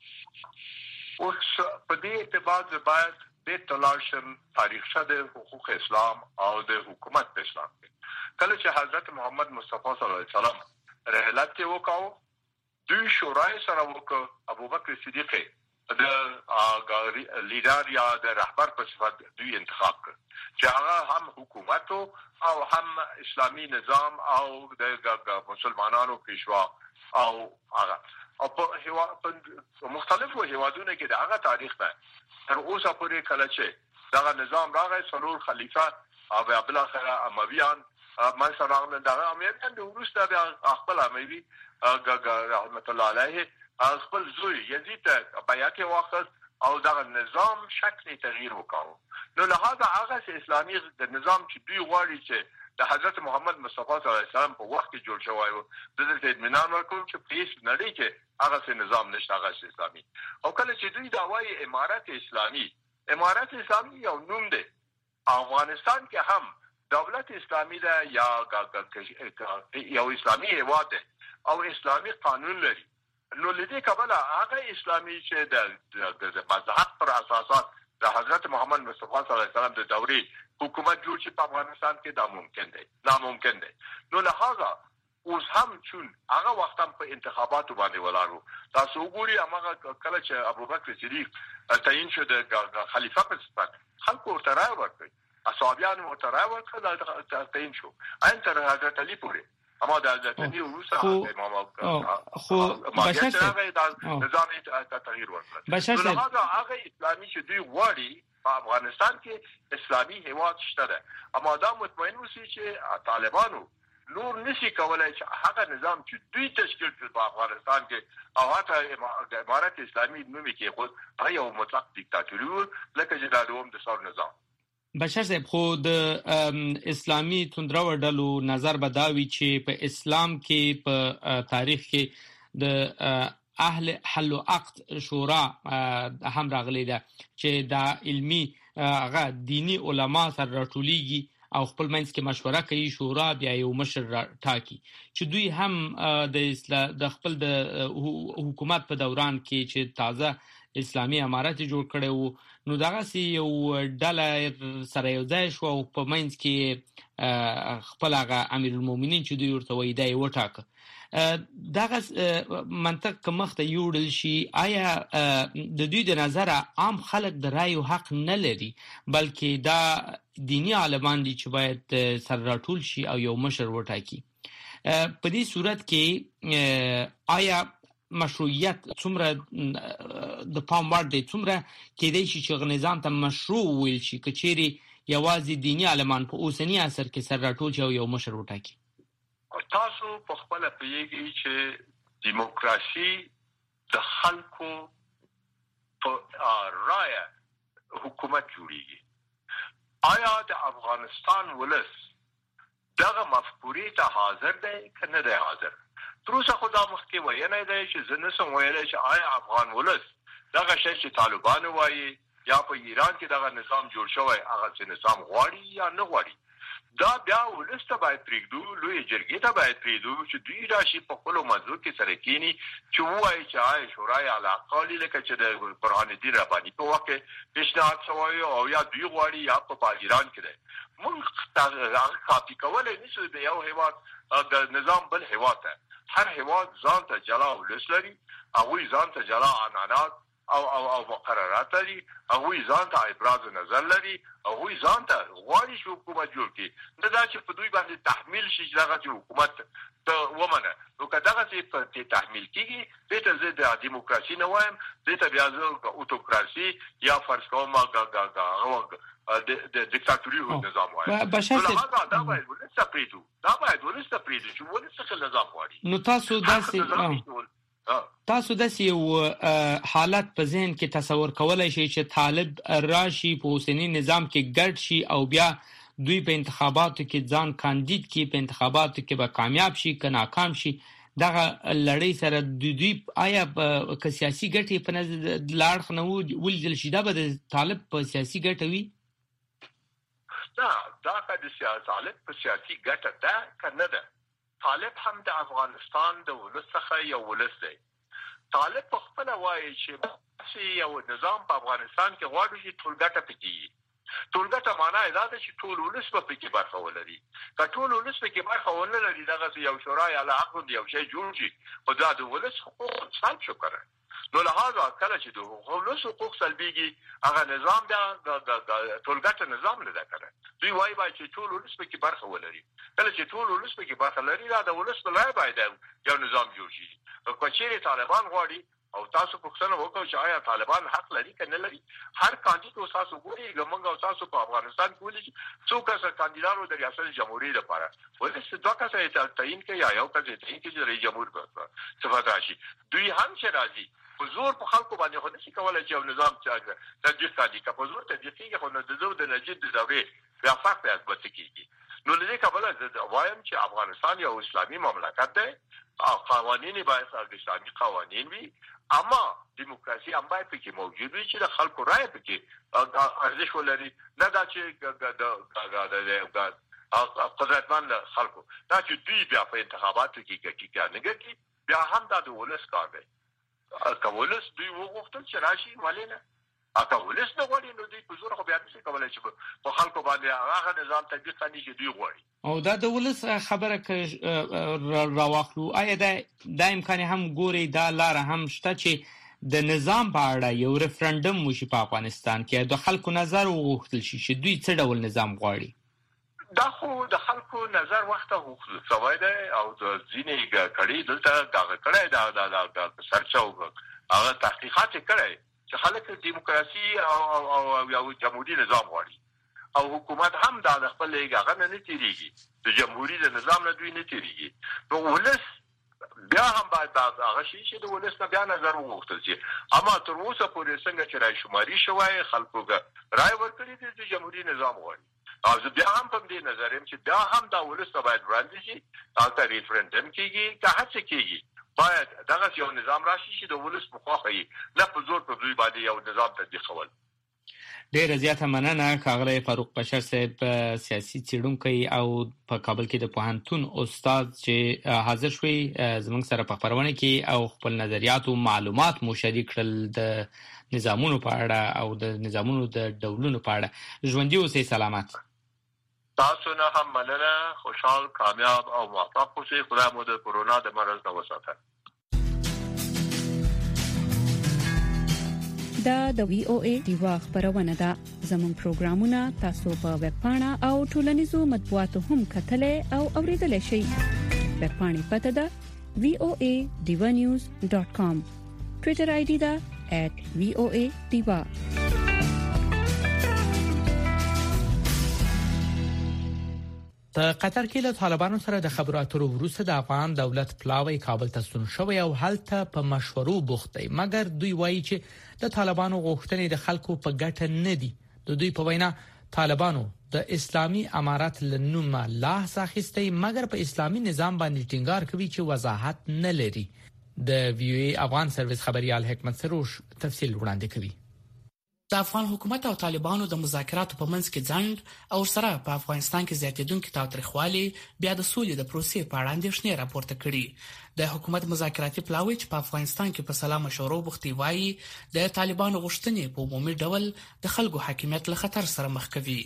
اوس په دې اعتبار باید د تلاشم تاریخچه د حقوق اسلام او د حکومت اسلام کله چې حضرت محمد مصطفی صلی الله علیه وسلم رحلت وکاو، دوی شورای سره وکړ. ابوبکر صدیق د لیدر یا د رهبر په صفت دوی انتخاب کړ چې هغه هم حکومت او هم اسلامي نظام او د مسلمانانو پیشوا او هغه او په مختلفو هیوادونو کې د هغه تاریخ ده تر اوسه پورې کله چې دا نظام راغی څلور خلیفہ او بل اخر امویان من سره دا امریکا د وروسته بیا خپل اموي رحمت الله علیه خپل زوی یزید بیعت واخذ او دا نظام شکل تغییر وکاو. نو لهدا هغه اسلامي د نظام چې دوی غواړي چې د حضرت محمد مصطفی صلی الله علیه وسلم په وخت کې جوړ شوی و، د دې اطمینان ورکوم چې په هیڅ نړۍ کې هغه نظام نشته هغه اسلامي. او کله چې دوی دا وایي امارت اسلامي، امارت اسلامي یو نوم دی. افغانستان کې هم دولت اسلامي ده یا یو اسلامي هیواد ده او اسلامي قانون لري. نو لدې کبله هغه اسلامي چې د مذهب پر اساسات د حضرت محمد مصطفی صلی الله علیه وسلم د دورې حکومت جوړ شي په افغانستان کې دا ممکن دی، ناممکن دی. نو لهغه اوس هم چون هغه وخت هم په انتخاباتو باندې ولاړو. تاسو وګورئ هغه کله چې ابوبکر صدیق تعیین شو د خلیفہ په صفت، خلکو ورته رایه ورکړه، اصحابیان ورته رایه ورکړه، دا تعیین شو ان تر حضرت علی پورې. اما د حضرت علی وروسته امام خو بشر صاحب نظام تغییر ورکړ. بشر صاحب هغه اسلامي چې دوی غواړي په افغانستان کې اسلامي هیواد شته ده، اما دا مطمئن اوسئ چې طالبانو نور نشي کولای چې هغه نظام چې دوی تشکیل کړ په افغانستان کې او حتی امارت اسلامي نومي کې خود هغه یو مطلق دیکتاتوري لکه چې د دوم د څور نظام. بشر صاحب خو د اسلامي توندرو ډلو نظر بداوي چې په اسلام کې په تاریخ کې د اهل حل و عقد شورا هم راغلي ده چې دا علمي هغه دینی علما سره راټولېږي او خپل منځ کې مشوره کوي، شورا بیا یو مشر ټاکي، چې دوی هم د د خپل د حکومت په دوران کې چې تازه اسلامي امارت جوړ کړي وو، نو دغه سي یو ډله سره یو ځای شو او په منځ کې خپل هغه امیر المؤمنین چې دوی ورته وایي دا یې وټاکه. دغه منطق که مخ ته یوړل شي، آیا د دوی د نظر عام خلک د رایو حق نه لري، بلکې دا دینی عالمان دي چې باید سر راټول شي او یو مشر وټاکي؟ په دې صورت کې آیا مشروعیت څومره د پام وړ دی، څومره کېدای شي چې نظام ته مشروع ویل شي که چیرې یوازې دینی عالمان په اوسني عصر کې سر راټول شي او یو مشر وټاکي؟ تاسو په خپل پیږي چې دیموکراسي د خلکو په رایه حکومت جوړیږي. آیا د افغانستان ولس دغه مفکورې ته حاضر دی که نه دی حاضر؟ تر اوسه خو دا مخکې ویلی دی چې زه نشم ویلی چې آیا افغان ولس دغه شی چې طالبان وایي یا په ایران کې دغه نظام جوړ شوی هغه چې نظام غواړي یا نه غواړي. دا بیا ولس ته باید پرېږدو، لویې جرګې ته باید پرېږدو چې دوی راشي په خپلو منځو کې سره کښېني چې ووایي چې آیا شورای اعلی قوالي لکه چې د برهان الدین رباني په وخت کې پیشنهاد شوی او یا دوی غواړي یا په ایران کې دی. موږ هغه کاپي کولی نشو د یو هېواد د نظام بل هېواد ته. هر هېواد ځان ته جلا ولس لري، هغوی ځان ته جلا عنعنات او او او مقررات لري، هغوی ځان ته ابراز نظر لري، هغوی ځان ته غواړي چې حکومت جوړ کړي. نه دا چې په دوی باندې تحمیل شي چې دغه چې حکومت ته ومنه. نو که دغه چې په تحمیل کېږي، دې ته زه د دیموکراسي نه وایم، دې ته بیا زه اوتوکراسي یا فرض کوم د دیکتاتوري نظام وایم. نو دا باید ولس ته پرېږدو، دا باید ولس ته پرېږدو چې ولس څه نظام غواړي. نو تاسو داسې تاسو داسې یو حالت په ذهن کې تصور کولای شئ چې طالب راشي په اوسني نظام کې ګډ شي او بیا دوی په انتخاباتو کې ځان کاندید کې په انتخاباتو کې به کامیاب شي که ناکام شي، دغه لړۍ سره د دوی آیا که سیاسي ګټې په نظر له اړخ نه ولیدل شي، دا به د طالب په سیاسي ګټه وي؟ نه، دا که د طالب په سیاسي ګټه ده که نه ده. طالب هم د افغانستان د ولس څخه یو ولس دی. طالب په خپله وایي چې یو نظام په افغانستان کې غواړي چې ټول ګټه پکې وي. ټول ګټه معنا یې دا ده چې ټول ولس به پکې برخه ولري. که ټول ولس پکې برخه ونه لري، دغسې یو شورای اعلی حق یو شی جوړ شي، خو دا د ولس حقوق سلب شو کنه. نو لهذا کله چې د ولس حقوق سلبېږي، هغه نظام بیا ټول ګټه نظام نه ده کنه. دوی وایي باید چې ټول ولس پکې برخه ولري. کله چې ټول ولس پکې برخه لري، دا د ولس په رایه باید یو نظام جوړ شي. که چیرې طالبان غواړي او تاسو پوښتنه وکړو چې آیا طالبان حق لري که نه لري، هر کاندید او تاسو ګورئ زموږ او تاسو په افغانستان کې ولې څو کسه کاندیدانو د ریاست جمهوریت لپاره ولې دوه کسه تعیین کوي یا یو کسه تعیین کوي چې رئیس جمهور په صفت راشي. دوی هم چې راځي په زور په خلکو باندې خو نشي کولی چې یو نظام تطبیق کړي. که په زور تطبیق کېږي، خو نو د زه د نجیب د دورې بیا فرق بیا څه کېږي. نو له دې کبله زه وایم چې افغانستان یو اسلامي مملکت دی او قوانین باید اسلامي قوانین وي، اما دیموکراسي هم باید پکې موجود وي چې د خلکو رایه پکې ارزش ولري. نه دا چې قدرتمند خلکو دا چې دوی بیا په انتخاباتو کې ګټي نه ګټي، بیا هم دا د ولس کار دی. که ولس دوی وغوښتل چې راشي، ولې نه؟ که ولس نه غواړي، نو دوی په زور خو بیا نشي کولی چې په خلکو باندې هغه نظام تطبیق کړي چې دوی غواړي. او دا د ولس خبره که راواخلو، آیا دا امکان هم ګوري، دا لاره هم شته چې د نظام په اړه یو ریفرنډم وشي په افغانستان کې، د خلکو نظر وغوښتل شي چې دوی څه ډول نظام غواړي؟ دا خو د خلکو نظر وخته غوښتل شوی دی او د ځینې کړي دلته دغه کړی د سرچو هغه تحقیقات یې کړی چې خلک دیموکراسي او یو جمهوري نظام غواړي او حکومت هم دا د خپل هغه نه نه تېرېږي، د جمهوري د نظام نه دوی نه تېرېږي. نو ولس بیا هم باید هغه شي چې د ولس نه بیا نظر وغوښتل شي. اما تر اوسه پورې څنګه چې رایشماري شوی، خلکو رای ورکړي دي د جمهوري نظام غواړي. او زه بیا هم په دې نظر یم چې بیا هم دا ولس ته باید وړاندې شي، هلته ریفرنډم کېږي، که هڅې کېږي باید دغه یو نظام راشي چې د ولس په خوا وي، نه په زور په دوی باندې یو نظام تطبیقول. ډېر زیاته مننه ښاغلی فاروق بشر صاحب سیاسي څېړونکی او په کابل کې د پوهنتون استاد چې حاضر شوي زموږ سره په خپرونه کې او خپل نظریات او معلومات مو شریک کړل د نظامونو په اړه او د نظامونو د ډولونو په اړه. ژوندي اوسئ، سلامت. تاسو نه هم مننه. خوشحال، کامیاب او موفق اوسئ. خدای مو د کرونا د مرض نه وساتي. دا د وی او ای دیوا خبرونه ده. زموږ پروګرامونه تاسو په ویب پاڼه او ټولنیزو مطبوعاتو هم کتلای او اوریدلای شئ. ویب پاڼې پته ده وی او ای دیوا نیوز ډاټ کام. ټوئیټر آی ډي ده ایٹ وی او ای دیوا. په قطر کې له طالبانو سره د خبرو اترو وروسته د افغان دولت پلاوی کابل ته ستون شوی او هلته په مشورو بوخت دی، مګر دوی وایي چې د طالبانو غوښتنې د خلکو په ګټه نه دي. د دوی په وینا طالبانو د اسلامي امارات لنومه لاس اخیستی، مګر په اسلامي نظام باندې ټینګار کوي چې وضاحت نه لري. د وی او ای افغان سرویس خبريال حکمت سروش تفصیل وړاندې کوي. د افغان حکومت او طالبانو د مذاکراتو په منځ کې ځنډ او سره په افغانستان کې زیاتېدونکو تاوتریخوالي بیا د سولې د پروسې په اړه اندېښنې راپورته کړي. د حکومت مذاکراتي پلاوی چې په افغانستان کې په سلام مشورو بوختي وایي د طالبانو غوښتنې په عمومي ډول د خلکو حاکمیت له خطر سره مخ کوي.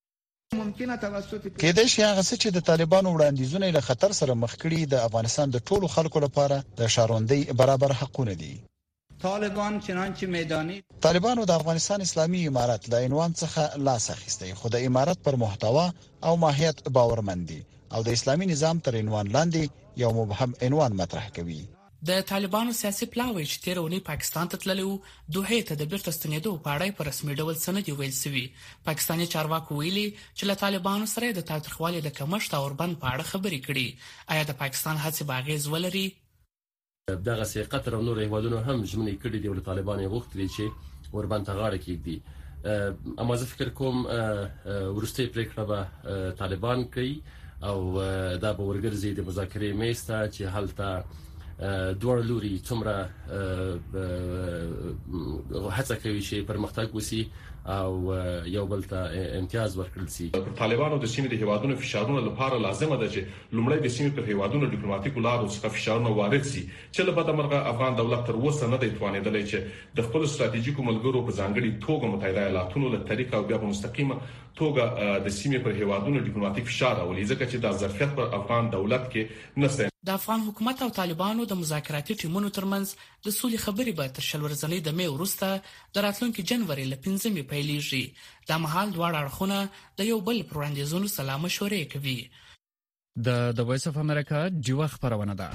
کېدای شي هغه څه چې د طالبانو وړاندیزونه له خطر سره مخ کړي د افغانستان د ټولو خلکو لپاره د شاروندۍ برابر حقونه دي. طالبان چنانچه میدانی طالبانو د افغانستان اسلامي امارات له عنوان څخه لاس اخیستی، خو د امارات پر محتوا او ماهیت باورمندي او د اسلامي نظام تر عنوان لاندې یو مبهم عنوان مطرح کوي. د طالبانو سیاسي پلاوی چې تیر اونۍ پاکستان ته تللی و، دوحې ته د بیرته ستنېدو په اړه په رسمي ډول سند ویل شوی. پاکستاني چارواکو ویلي چې له طالبانو سره د تاوتریخوالي د کمښت او اوربند په اړه خبرې کړي. آیا د پاکستان هڅې به اغېز ولري؟ دغه سي قطر او نور هیوادونو هم ژمنې کړې دي ول طالبان یې غوښتي چې اوربند ته غاړه کېږدي. اما زه فکر کوم ورستۍ پریکړه به طالبان کوي او دا به ورګرځي د مذاکرې میز ته چې هلته دوه لوري څومره هڅه کوي چې پرمختګ وسی او یو بل ته امتیاز ورکړل شي. پر طالبانو د سیمې د هیوادونو فشارونو لپاره لازمه ده چې لومړی د سیمې پر هیوادونو ډیپلوماټیکو لارو څخه فشارونه وارد شي چې له بده مرغه افغان دولت تر اوسه نه دی توانېدلی چې د خپل ستراتیژیکو ملګرو په ځانګړي توګه متحده ایالاتونو له طریقه او بیا په مستقیمه توګه د سیمې پر هیوادونو ډیپلوماټیک فشار راولي، ځکه چې دا ظرفیت پر افغان دولت کې نشته. د افغان حکومت او طالبانو د مذاکراتي ټیمونو ترمنځ د سولې خبرې به تر شل ورځې د مې وروسته د راتلونکي جنوري له پنځمې پیلېږي. دا مهال دواړه اړخونه د یو بل پر وړاندیزونو سلا مشورې کوي. د د وایس اف امریکا ډیوا خبرونه ده.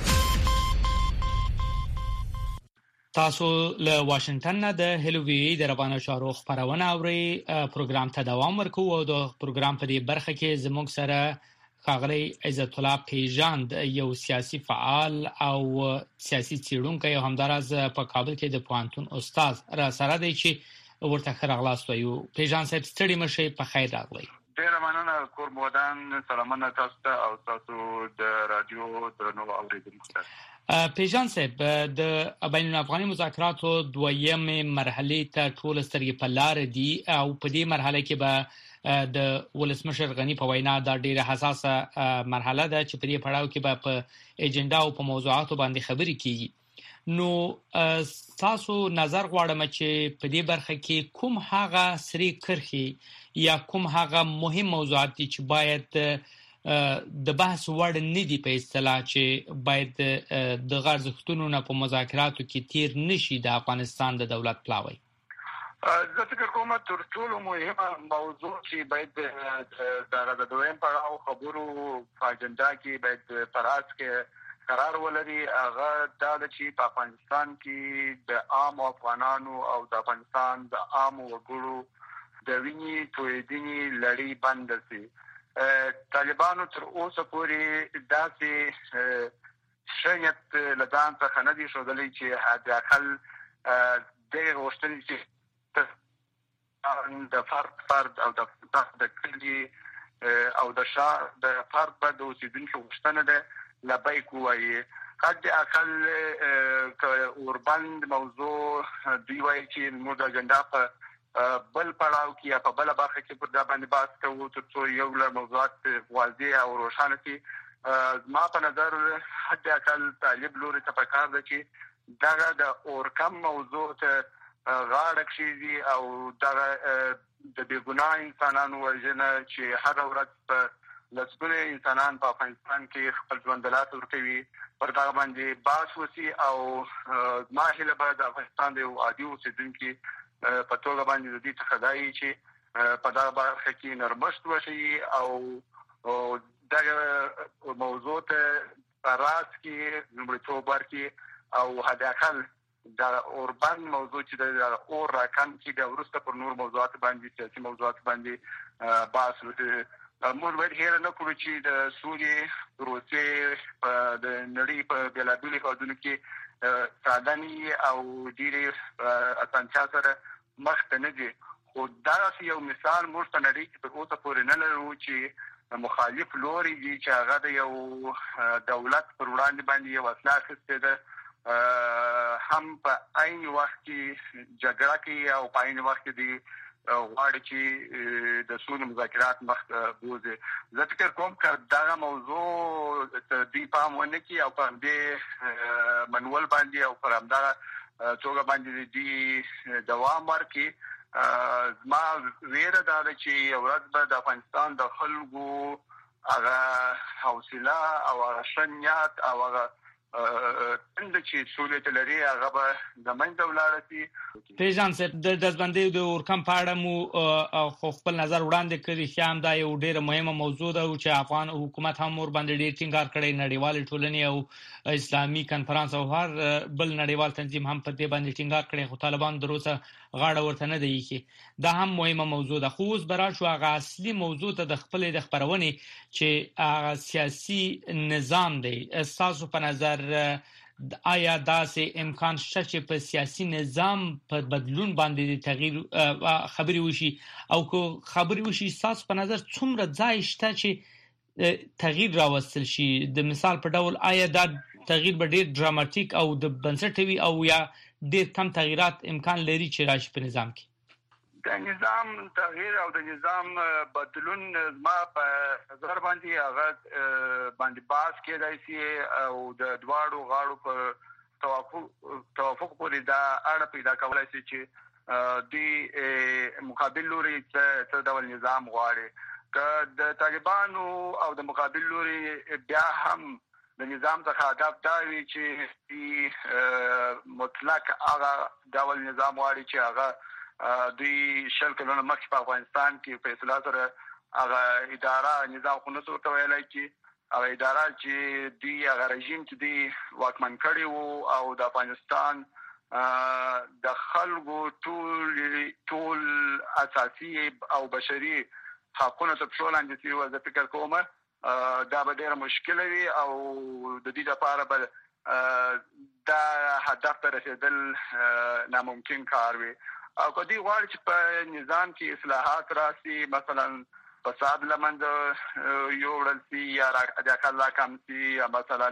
تاسو له واشنگټن نه د هلووی د روانو چارو خبرونه اوري. پروګرام ته دوام ورکوو او د پروګرام په دې برخه کې زموږ سره ښاغلی عزت الله پیژاند، یو سیاسي فعال او سیاسي څېړونکی او همداراز په کابل کې د پوهنتون استاد را سره دی چې ورته ښه راغلاست وایو. پیژاند صاحب ستړي مشئ، په خیر راغلی. ډېره مننه کور مودان، سلامونه تاسو ته او تاسو د رادیو درنو اوریدونکو ته. پیژاند صاحب، د بین الافغاني مذاکراتو دویمې مرحلې ته ټول سترګې په لار دي او په دې مرحله کې به د ولسمشر غنی په وینا دا ډیره حساسه مرحله ده چې په دې پړاو کې به په ایجنډا او په موضوعاتو باندې خبرې کیږي. نو تاسو نظر غواړم چې په دې برخه کې کوم هغه سری کرخي یا کوم هغه مهم موضوعات دي چې باید د بحث وړ نه دي په اصطلاح چې باید د غرضښتونو نه په مذاکراتو کې تیر نشي د افغانستان د دولت پلاوی. زه فکر کوم تر ټولو مهمه موضوع چې باید د دویم پړاو خبرو په اجنډا کې باید پراس کې قرار ولري هغه دا چې په افغانستان کې د عام افغانانو او د افغانستان د عام وګړو د ویني تویدنې لړۍ بند شي. طالبانو تر اوسه پورې داسې شریعت لدان څخه نه دي ښودلی چې حداقل دغه غوښتنې چې د فرد فرد او د کلي او د شهر د فرد په د اوسېدونکو غوښتنه ده لبیک ووایي. حد اقل اوربند موضوع دوی وایي چې موږ د اجنډا په بل پړاو کې یا په بل برخه کې پر دا باندې باس کوو ترڅو یو له موضوعات واضح او روښانه شي. ما په نظر حتی اقل طالب لوري ته پکار ده چې دا د اورکم موضوع ته غاړه کشي او دا د بیګناه انسانانو وژنه چې هر ورځ په لسګونه انسانان په افغانستان کې خپل ژوندلات ورکوي پر دا باندې باس وسی او ما هله به د افغانستان د عادي اوسیدونکو په توګه باندې د دې تخدای چې په دا برخه کې نرمښت وشي او دا موضوع ته راز کې نمبرتوب ورکړي او هداکل دا اوربان موضوع چې د اور راکم کې د ورسته پر نور موضوعات باندې سیاسي موضوعات باندې باس وکړي. موږ باید هیر نه کړو چې د سوري روسي د نړۍ په بلابل هیوادونو کې سادنی او ډیره اسانتیا سره مخ ته نه دي، خو دا یو مثال موږ ته نړۍ کې په اوسه پورې نه لرو چې مخالف لوري دي چې هغه د یو دولت پر وړاندې باندې یو اصلاح اخیستې ده، هم په عین وخت کې جګړه کوي او په عین وخت کې دی غواړي چې د سولې مذاکرات مخ ته بوځي. زه فکر کوم چې دا موضوع د دې پام ونه کوي او په دې منول باندې او پر همدا توګه باندې دی دوام ورکړي. ما ویره دا ده چې ورځ به د افغانستان د خلکو هغه حوصله او هغه شنیات او هغه اند چې سولې ته لري هغه به د منځ ولاړ شي. پیژان صاحب د دزبندۍ د اورکم په اړه مو خو خپل نظر وړاندې کړی چې هم دا یو ډیره مهمه موضوع ده چې افغان حکومت هم ور باندې ډیر ټینګار کړی، نړیوال ټولنې او اسلامي کنفرانس او هر بل نړیوال تنظیم هم په دې باندې ټینګار کړی، خو طالبان دروسه غاړه ورته نه دی کې. دا هم مهمه موضوع ده. خو اوس برا شو هغه اصلي موضوع ته د خپل د خبرونې چې هغه سیاسي نظام دی. اساسو په نظر آیا داسې امکان شته چې په سیاسي نظام په بدلون باندې تغییر خبري وشي او کو خبري وشي تاسو په نظر څومره ځای شته چې تغییر راوستل شي؟ د مثال په ډول آیا دا تغییر به ډیر ډراماتیک او د بنسټوي او یا ډیر کم تغیرات امکان لري چې راشي په نظام کې؟ د نظام تغییر او د نظام بدلون ما په نظر باندې هغه باندې باس کېدای شي او د دواړو غاړو په توافق توافق پورې دا اړه پیدا کولای شي چې د مقابل لوري څه ډول نظام غواړي. که د طالبانو او د مقابل لوري بیا هم د نظام څخه هدف دا وي چې مطلق هغه ډول نظام غواړي چې هغه دوی شل کلونه مخکې په افغانستان کې په اصطلاح سره هغه اداره نظام خو نه ورته ویلی چې هغه اداره چې دوی هغه رژیم چې دوی واکمن کړی وو او د افغانستان د خلکو ټول ټول اساسي او بشري حقونه ته پښو لاندې شوي وو. زه فکر کوم دا به ډېره مشکله وي او د دې لپاره به دا هدف ته رسېدل ناممکن کار وي. او کدی غواړي چې په نظام کې اصلاحات راسي، مثلا فساد لمنځه یوړل شي یا د اقل کم شي، یا مثلا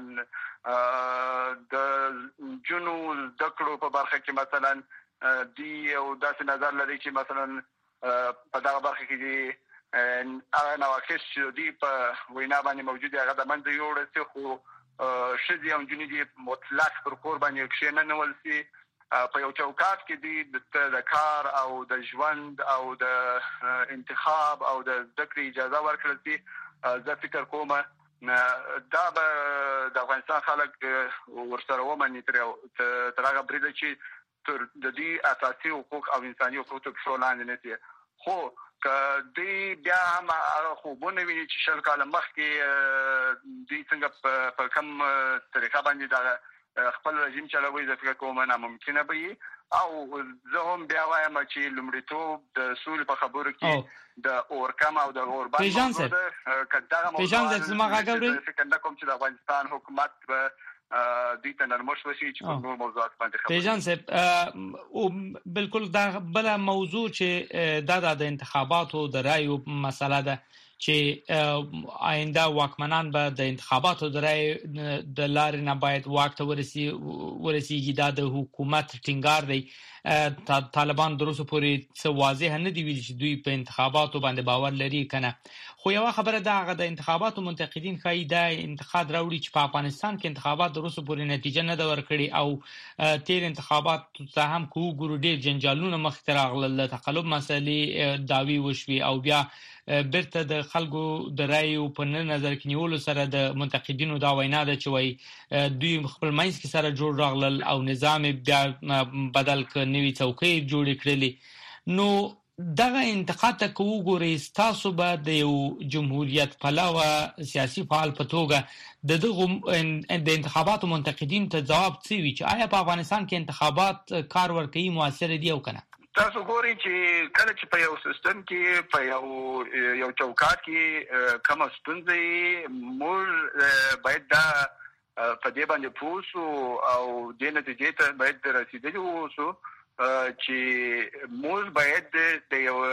د جنو ذکرو په برخه کې مثلا دی او داسې نظر لري چې مثلا په دغه برخه کې دی هغه نواقص چې دی په وینا باندې موجود هغه د منځه یوړل شي، خو ښځې او نجونې دي مطلق پر کور باندې کښېنول شي. په یو چوکاټ کې دی د کار او د ژوند او د انتخاب او د زده کړې اجازه ورکړل شي. زه فکر کوم دا به د افغانستان خلک ورسره ومني تر هغه بریده چې تر د دې اساسي حقوق او انساني حقوق ته پښو لاندې نه شي. خو که دوی بیا هم هغه خوبونه ویني چې شل کاله مخکې دوی څنګه په کوم طریقه باندې دغه خپل رژیم چلوي، زه فکر کوم ناممکنه به وي. او زه هم بیا وایم چې لومړیتوب د سولې په خبرو کې د اورکم او د اوربان موضوع ده. پیژان صاحب زما غاګوري فکر نه کوم چې د افغانستان حکومت به دوی ته نرمښت وشي چې په نور موضوعات باندې خبرې. پیژان صاحب او بالکل دا بل موضوع چې دا د انتخاباتو د رایو مسله ده چې آینده واکمنان به د انتخاباتو د رای د لارې نه باید واک ته ورسي ورسیږي. دا د حکومت ټینګار دی. طالبان دروسو پورې څه واضح نه دی ویل چې دوی په انتخاباتو باندې باور لري کنه. خو یو خبره دا غو د انتخاباتو منتقدین خای دا انتخاب راوړي چې په افغانستان کې انتخابات دروسو پورې نتیجه نه دا ورکړي او تیر انتخابات ته هم کو ګورو ډیر جنجالونه مخ ته راغله، تقلب مسلې داوی وشوي او بیا برته د خلکو د رای په نظر کې نیولو سره د منتقدینو دا وینا ده چې وای دوی خپل مینس کې سره جوړ راغلل او نظام بیا بدل ک نوې چوکۍ جوړ کړلې. نو دغه انتقاد ته کو ګوري تاسو به د یو جمهوریت پلاوه سیاسي فعال په توګه د دغه د انتخاباتو منتقدین ته جواب څه وی چې آیا په افغانستان کې انتخابات کار ورکوي موثر دي او کنه؟ تاسو ګورئ چې کله چې په یو سیستم کې په یو یو چوکاټ کې کوم ستونزې موږ باید دا په دې باندې پوسو او د نتیجې ته باید رسیدلی اوسو چې موږ باید د یو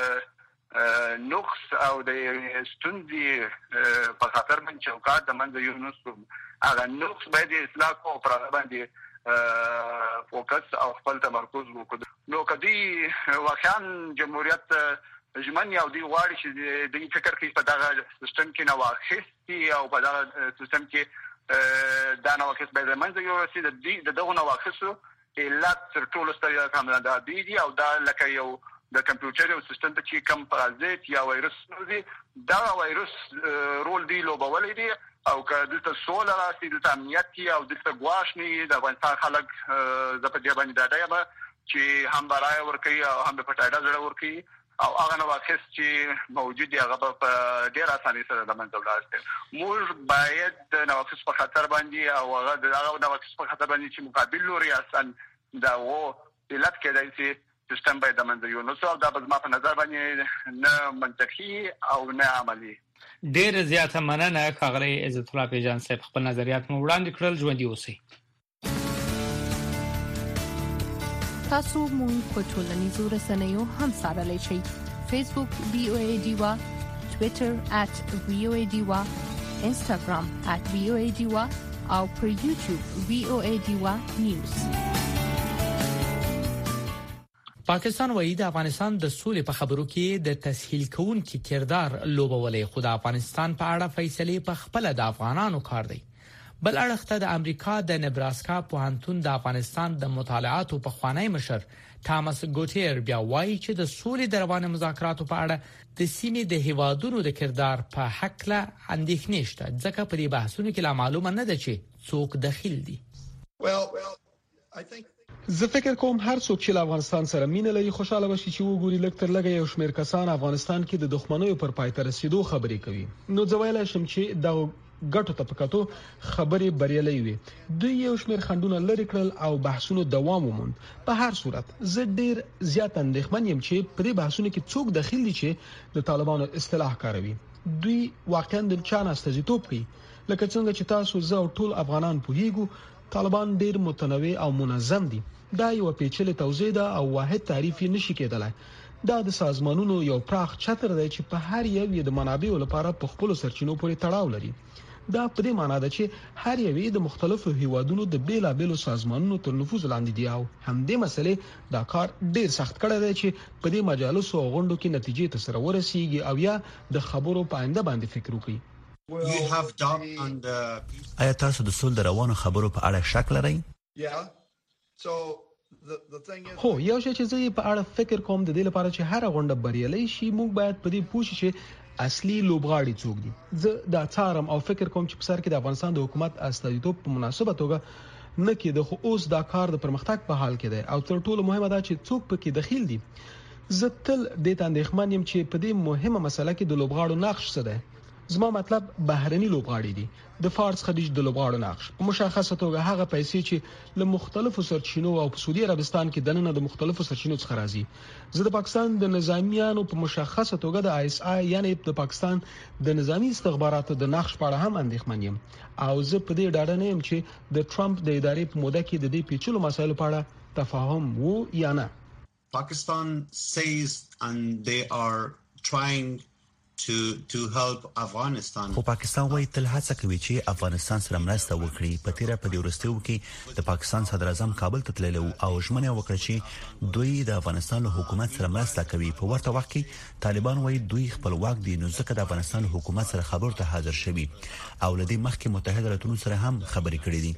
نقص او د ستونزې په خاطر باندې چوکاټ د منځ یو نوسو هغه نقص باید اصلاح کو پر باندې فوکس او خپل تمرکز وکړو. نو کدی واقعا جمهوریت ژمن یو دی غواړي چې د فکر کې په دغه سیستم کې نو واخیستي او په دغه سیستم کې دا نو واخیست به زمونږ یو رسید د دغه نو واخیستو علت تر ټولو ستړي کامل دا دی او دا لکه یو د کمپیوټر یو سیستم ته چې کم پرازیت یا وایرس دی دا وایرس رول دی لوبولې دی او که دلته سوله راسي دلته امنیت کې او دلته ګواښ نه د افغانستان خلک د په دې باندې دا دی چې هم برای ورکوي او هم په ټاډه زړه ورکوي او هغه نو واخیست چې موجود دی هغه په ډیر اسانۍ سره د منځ ولاړ. موږ باید د نوښت په خاطر باندې او هغه د هغه نوښت په خاطر باندې چې مقابل لوري اسان دا و علت کېدای شي سیستم باید د منځ یو نو څو دا په ما په نظر باندې نه منطقي او نه عملی. ډیر زیاته مننه ښاغلی عزت الله پیجان صاحب، خپل نظریات مو وړاندې کړل. ژوندي اوسئ. تاسو مونږ په ټولنیزو رسنیو هم سره شئ. فیسبوک وی او ای ډیوا، ټوئیټر ات وی او ای ډیوا، انسټاګرام ات وی او ای ډیوا او پر یوټیوب وی او ای ډیوا نیوز. پاکستان وایي د افغانستان د سولې په خبرو کې د تسهیل کوونکي کردار لوبولې، خو د افغانستان په اړه فیصله په خپل د افغانانو کار دی. بل اړخ ته د امریکا د نبراسکا پوهنتون د افغانستان د مطالعاتو په خوانی مشر تامس ګوټیر بیا وایي چې د سولې د روان مذاکراتو په اړه د سیمې د هیوادونو د کردار په حق له اندېښنې شته، ځکه په دې بحثونو کې لا معلومه نه ده چې څوک دخیل دي. well well I think زه فکر کوم هر څوک چې افغانستان سره مینه لري خوشاله وشي چې وګوري لکه تر لګي یو شمېر کسان افغانستان کې د دښمنیو پر پای ته رسیدو خبرې کوي. نو ځویل شم چې دا ګټو طبقاتو خبرې بریالي وي. دوی یو شمېر خندونه لري کړل او بحثونو دوام وموند. په هر صورت زه ډیر زیات اندېښمن یم چې په دې بحثونو کې څوک دخیل دي چې د طالبانو اصطلاح کاروي. دوی واقعا د چانه استازیتوب کوي. لکه څنګه چې تاسو زه او ټول افغانان پوهیږو طالبان ډیر متنوع او منظم دي. دا یو پیچلې توضیح ده او واحد تعریف نشي کېدلای. دا د سازمانونو یو پراخ چتر دی چې په هر یو یې د منابعو لپاره په خپل سرچینو پورې تړاو لري. دا په دې معنی ده چې هر یو یې د مختلفو هیوادونو د بیلابېلو سازمانونو تر نفوذ لاندې دی او همدې مسلې دا کار ډیر سخت کړی دی چې په دې مجالسو او غونډو کې نتیجې ته سره ورسیږي او یا د خبرو په آینده باندې فکر وکړي. آیا تاسو د سول د روانو خبرو په اړه شک لرئ؟ هو یو شی چې زه په اړه فکر کوم د دې لپاره چې هر غونډه بریالي شي موږ باید په دې پوه شو چې اصلي لوبغاړي څوک دي. زه دا څارم او فکر کوم چې په سر کې د افغانستان د حکومت استازیتوب په مناسبه توګه نه کې د خو اوس دا کار د پرمختګ په حال کې دی او تر ټولو مهمه دا چې څوک پکې دخیل دي. زه تل د دې اندېښمن یم چې په دې مهمه مسله کې د لوبغاړو نقش څه دی. زما مطلب بهرني لوبغاړي دي. د فارس خلیج د لوبغاړو نقش په مشخصه توګه هغه پیسې چې له مختلفو سرچینو او په سعودي عربستان کې دننه د مختلفو سرچینو څخه راځي. زه د پاکستان د نظامیانو په مشخصه توګه د آی اس آی یعنی د پاکستان د نظامی استخباراتو د نقش په اړه هم اندېښمن یم او زه په دې ډاډه نه یم چې د ټرمپ د ادارې په موده کې د دې پیچلو مسایلو په اړه تفاهم وو یا نه. Pakistan says and they are trying to to help Afghanistan. خو پاکستان وايي تل هڅه کوي چې افغانستان سره مرسته وکړي. په تیره په ورستیو کې د پاکستان صدر اعظم کابل ته تللی او ژمنه وکړه چې دوی د افغانستان له حکومت سره مرسته کوي. په ورته وخت کې طالبان وايي دوی خپلواک دي، نو ځکه د افغانستان له حکومت سره خبرو ته حاضر شوي او لدی مخکې متحده ایالاتونو سره هم خبرې کړې دي.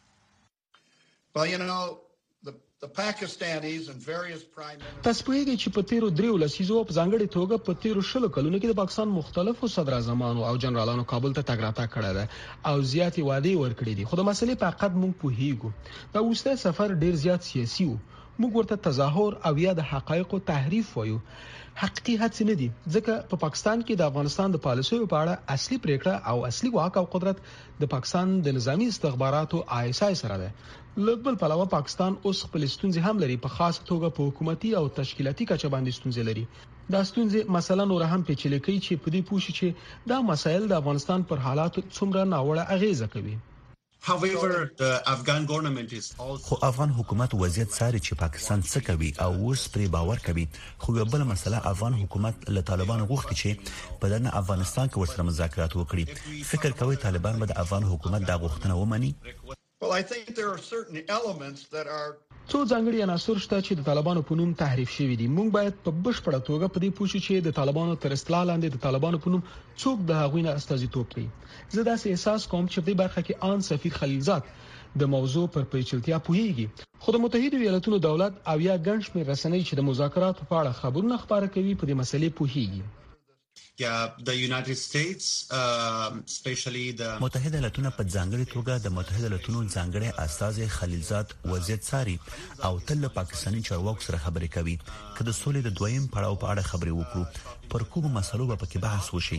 Well, you know, the Pakistanis and various prime ministers. تاسو په دې چې په تیرو دریو لسیزو په ځانګړي توګه په تیرو شلو کلونو کې د پاکستان مختلفو صدر اعظمانو او جنرالانو کابل ته تګ راتګ کړی دی او زیاتې وعدې ورکړې دي، خو د مسلې په حقیقت موږ پوهیږو. دا وروستی سفر ډیر زیات سیاسي و. موږ ورته تظاهر او یا د حقایقو تحریف وایو. حقیقي هڅه نه دي، ځکه په پاکستان کې د افغانستان د پالیسیو په اړه اصلي پریکړه او اصلي واک او قدرت د پاکستان د نظامی استخباراتو آی اس آی سره ده. لږ په علاوه پاکستان اوس خپل ستونزې هم لري، په خاص توګه په حکومتي او تشکیلاتي کچه باندې ستونزې لري. دا ستونزې مثلا نور هم پیچلې کوي چې په دې پوښي چې دا مسایل د افغانستان پر حالاتو څومره ناوړه اغیزه کوي. However, the Afghan government is also خو افغان حکومت وضعیت څاري چې پاکستان څه کوي او اوس پرې باور کوي. خو یو بل مسله افغان حکومت له طالبانو غوښتي چې په دغه افغانستان کې ورسره مذاکرات وکړي. فکر کوي طالبان به د افغان حکومت دا غوښتنه ومني؟ Well, I think there are certain elements that are څو ځانګړي عناصر شته چې د طالبانو په نوم تحریف شوي دي. موږ باید په بشپړه توګه په دې پوښتنه چې د طالبانو تر اصلاح لاندې د طالبانو په نوم څوک د هغوی نه استازیتوب کوي. زه داسې احساس کوم چې په دې برخه کې آن سفیر خلیلزاد د موضوع پر پیچلتیا پوهیږي. خو د متحده ایالاتونو دولت او یا ګڼ شمېر رسنۍ چې د مذاکراتو په اړه خبرونه خبره کوي په دې مسلې پوهیږي. Yeah, the United States, uh, especially the متحده ایالاتونه په ځانګړي توګه د متحده ایالاتونو ځانګړي استازي خلیلزاد وضعیت څاري او تل پاکستاني چارواکو سره خبرې کوي. که د سولې د دویم پړاو په اړه خبرې وکړو، پر کومو مسلو به پکې بحث وشي.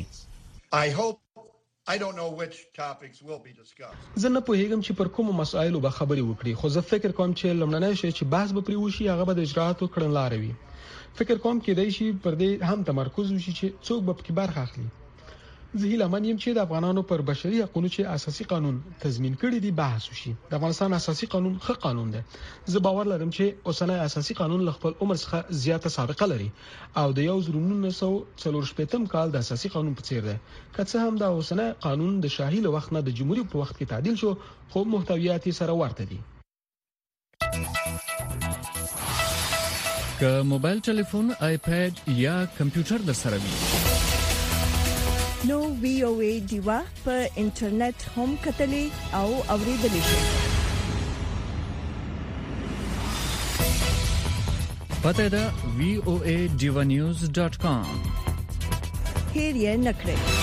I hope I don't know which topics will be discussed. زه نه پوهیږم چې پر کومو مسایلو به خبرې وکړي، خو زه فکر کوم چې لمړنی شی چې بحث به پرې وشي هغه به د اجراءاتو کړنلاره وي. فکر کوم کې دای شي پر دې هم تمرکز وشي چې څوک به پکې برخه اخلي. زه هیله من یم چې د افغانانو پر بشري حقوقو چې اساسي قانون تضمین کړی دی بحث وشي. د افغانستان اساسي قانون ښه قانون دی. زه باور لرم چې اوسنی اساسي قانون له خپل عمر څخه زیاته سابقه لري او د یو زر نهه سوه څلور شپږم کال د اساسي قانون په څیر دی. که څه هم دا اوسنی قانون د شاهي له وخت نه د جمهوریت په وخت کې تعدیل شو، خو محتویات یې سره ورته دي. که موبایل ټلیفون، آیپاد یا کمپیوټر در سره وي نو وی او ای دیوا په انټرنیټ هم کتلې او اوریدلې شي. پته ده وی او ای دیوا نیوز ډاٹ کام. هیر یې نکړئ.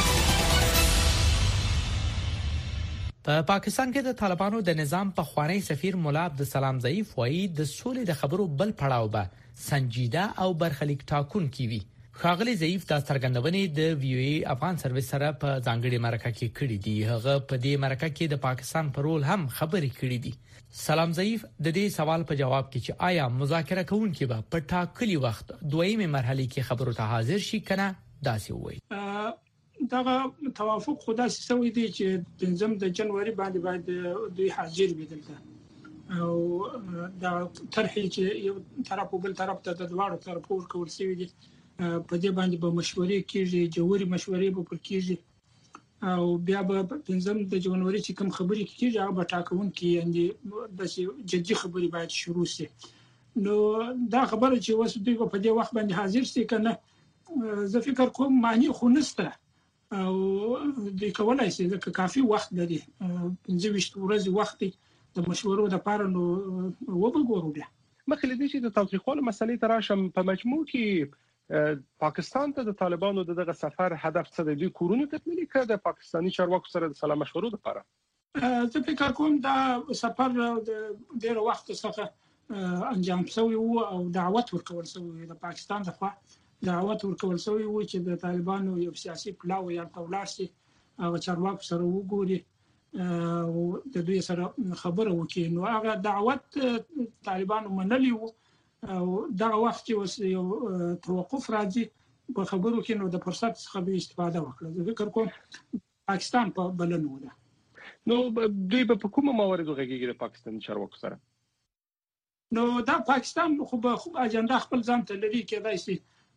په پاکستان کې د طالبانو د نظام په خوانی سفیر مولا عبدالسلام ضعیف وایي د سولې د خبرو بل پړاو به سنجیده او برخلیک ټاکون کی وي. خاغلی ضعیف د سترګندونې د وی او ای افغان سرویس سره په ځانګړي مرکه کې کړې دي. هغه په دې مرکه کې د پاکستان پر رول هم خبرې کړې دي. سلام ضعیف د دې سوال په جواب کې چې آیا مذاکره کوونکي به په ټاکلي وخت دویمه مرحله کې خبرو ته حاضر شي کنه، داسې وایي. دغه توافق خدا سوي دي چې تنظیم د جنوري باندې باید دوی حاضر وي دلته او دا طرحې چې یو طرف بل طرف ته د دواړو طرفو ورکول شوی دي. په دې باندې به مشورې کیږي، جوړي مشورې به پر کیږي او بیا به تنظیم د جنوري چې کوم خبرې کیږي هغه به ټاکون کی اندي د جدي خبرې باید شروع شي. نو دا خبره چې وس دوی په دې وخت باندې حاضر شي کنه، زه فکر کوم معنی خو نشته او د کولای شي چې کافي وخت لري. پنځه ویشت ورځې وخت د مشورو لپاره نو وبګورو. بیا مخکې دې چې د تاریخولو مسلې تراشم په مجموع کې پاکستان ته د طالبانو دغه سفر هدف څه دی؟ دوی کورونه ته تللي که د پاکستاني چارواکو سره د سلا مشورو لپاره؟ زه فکر کوم دا سفر د ډېر وخت څخه انجام شوی وو او دعوت ورکول شوی د پاکستان لخوا دعوت ورکول شوی وو چې د طالبانو یو سیاسي پلاو یا تولار شي او چارواکو سره وګوري او د دوی سره خبره وکړي. نو هغه دعوت طالبانو منلی وو او دا وخت چې یو توقف راځي په خبرو کې نو د فرصت څخه به استفاده وکړي. زه فکر کوم پاکستان په بلنو ده. نو دوی په کومه مواردو غږیږي د پاکستان چارواکو سره؟ نو دا پاکستان خو به خو اجنډا خپل ځان ته لري، کېدای شي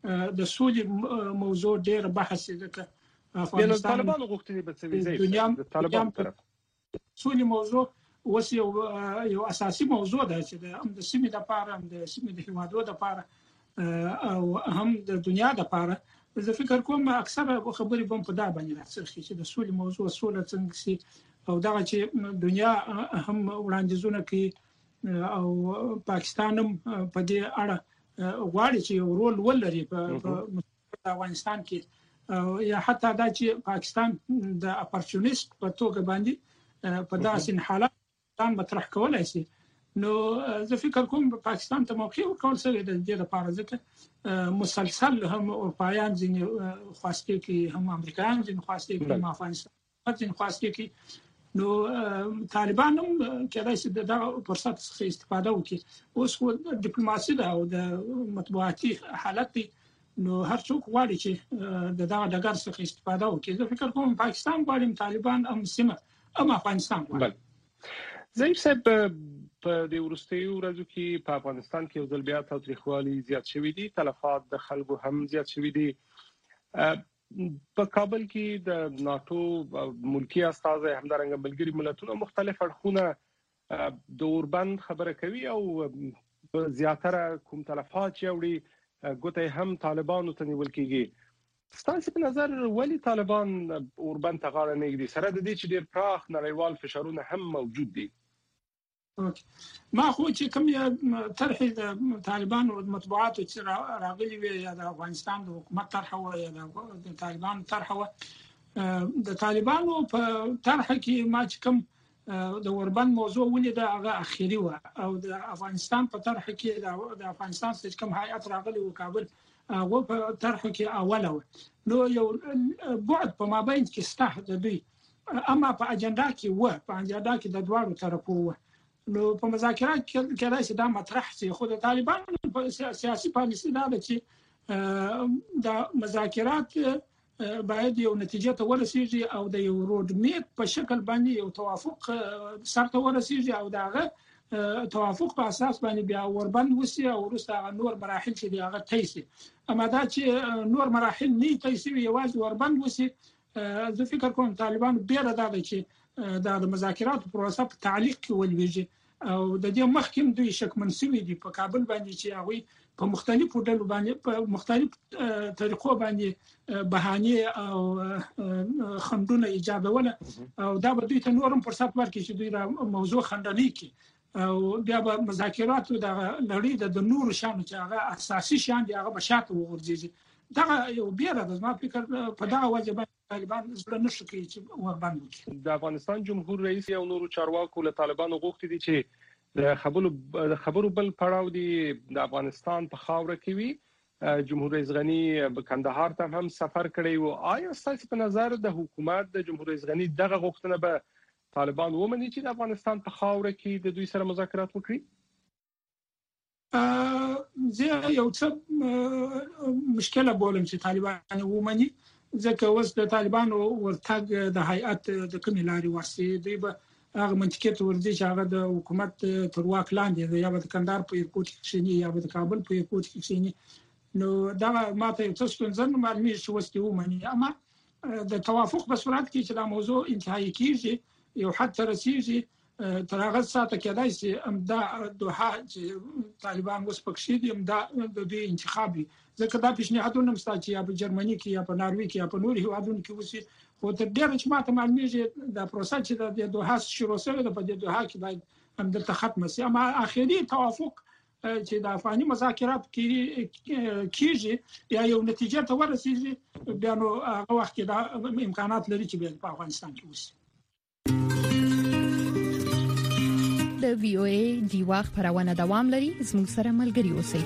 د سولې موضوع ډېر بحث وکړ. افغانستان طالبانو غوښتنې به څه وي د طالبانو طرف سولې موضوع اوس یو یو اساسي موضوع ده چې د سیمې لپاره د سیمې د هیوادو لپاره او هم د دنیا لپاره. زه فکر کوم اکثره خبرې به په دا باندې راځي چې د سولې موضوع سوله څنګه سي او دا چې دنیا هم وړاندیزونه کوي او پاکستان هم په دې اړه غواړي چې یو رول ولري په افغانستان کې یا حتی دا چې پاکستان د اپورچونیست په توګه باندې په داسې حالات ځان مطرح کولای شي. نو زه فکر کوم پاکستان ته موقع ورکول شوی د دې لپاره ځکه مسلسل هم اروپایان ځینې خواسته کوي هم امریکایان ځینې خواسته کوي هم افغانستان ځینې خواسته کوي. نو طالبان هم کېدای شي د دغه فرصت څخه استفاده وکړي. اوس خو ډیپلوماسي ده او د مطبوعاتي حالت دی نو هر څوک غواړي چې د دغه ډګر څخه استفاده وکړي. زه فکر کوم پاکستان غواړي طالبان هم سیمه هم افغانستان غواړي. زهیر صاحب په د ورستیو ورځو کې په افغانستان کې یو ځل بیا تاریخوالي زیات شوی دي، تلفات د خلکو هم زیات شوی دي. په کابل کې د ناتو ملکی استازي همدارنګه ملګری ملتونو مختلف اړخونه د اوربند خبره کوي او په زیاتره کوم تلفات جوړي ګوته هم طالبانو ته نیول کیږي. ستاسو په نظر ولی طالبان اوربند ته غاړه نه ږدي سره د دې چې ډېر پراخ نړیوال فشارونه هم موجود دي؟ ما خو چې کوم طرح د طالبان او مطبوعاتو چې راغلي وي یا د افغانستان د حکومت طرح و یا د طالبان طرح و د طالبانو په طرح کې ما چې کوم د اوربند موضوع ولید هغه اخیری و او د افغانستان په طرح کې د افغانستان چې کوم هیئت راغلي و کابل هغه په طرح کې اوله و. نو یو بعد په مابین کې سته د دوی اما په اجنډا کې و په اجنډا کې د دواړو طرفو و. نو په مذاکرات کې کېدای شي دا مطرح شي خو د طالبانو په سیاسي پالیسي دا ده چې د مذاکرات باید یو نتیجه ته ورسیږي او د یو روډ میپ په شکل باندې یو توافق سره ورسیږي او دا توافق په اساس باندې بیا اوربند وسی او وروسته نور مراحل چې دی هغه تایسي. اما دا چې نور مراحل نه تایسي یوازې اوربند وسی زه فکر کوم طالبان ډیر دا چې دا د مذاکراتو پروسه په تعلیق کې ولويږي او د دې مخکې دوی شکمن شوي دي په کابل باندې چې هغه په مختلفو ډلو باندې په مختلف طریقو باندې بهانه او خندونه ایجادوله او دا به دوی ته نورم فرصت ورکړي چې دوی را موضوع خندنی کې او بیا به مذاکراتو د لړۍ د نورو شانو چې هغه اساسي شان دي هغه به شاته وغورځي. دا یو بیره د ما فکر په دغه وجه باندې طالبان زړه نشي کوي چې ورباندې وکړي. د افغانستان جمهور رئیس او نورو چارواکو له طالبانو غوښتي دي چې د خبرو د خبرو بل پړاو دی د افغانستان په خاوره کې وي. جمهور رئیس غنی په کندهار ته هم سفر کړی و. آیا ستاسو په نظر د حکومت د جمهور رئیس غنی دغه غوښتنه به طالبان ومني چې د افغانستان په خاوره کې د دوی سره مذاکرات وکړي؟ زه یو څه مشکله بولم چې طالبان ومني ځکه اوس د طالبانو ورتګ د هیئت د کومې لارې ورسي دوی به هغه منطقه ته ورځي چې هغه د حکومت تر واک لاندې دی یا د کندهار په ایرپورټ کې شینی یا د کابل په ایرپورټ کې شینی. نو دا ماته یو څه ستونزه معلومه شو وستي ومني اما د توافق په صورت کې چې دا موضوع انتهایی کیږي یو حد ته رسیږي تر هغه ساعته کېدای شي امدا دوه چې طالبان اوس پکښې دي امدا د دوی انتخاب وي ځکه دا پیشنهادونه مستا چې یا په جرمني کې یا په ناروې کې یا په نورو هیوادونو کې وسی خو تر ډېر چې ماته معلومیږي دا پروسه چې د دوه شروع شوه د په دوه کې باید هم د ختم شي اما اخیری توافق چې د افغاني مذاکرات کې کیږي یا یو نتیجه ته ورسیږي بیا نو هغه وخت کې دا امکانات لري چې په افغانستان کې وسی. د وی او ای دیوا خبرونه دوام لري زموږ سره ملګري اوسئ.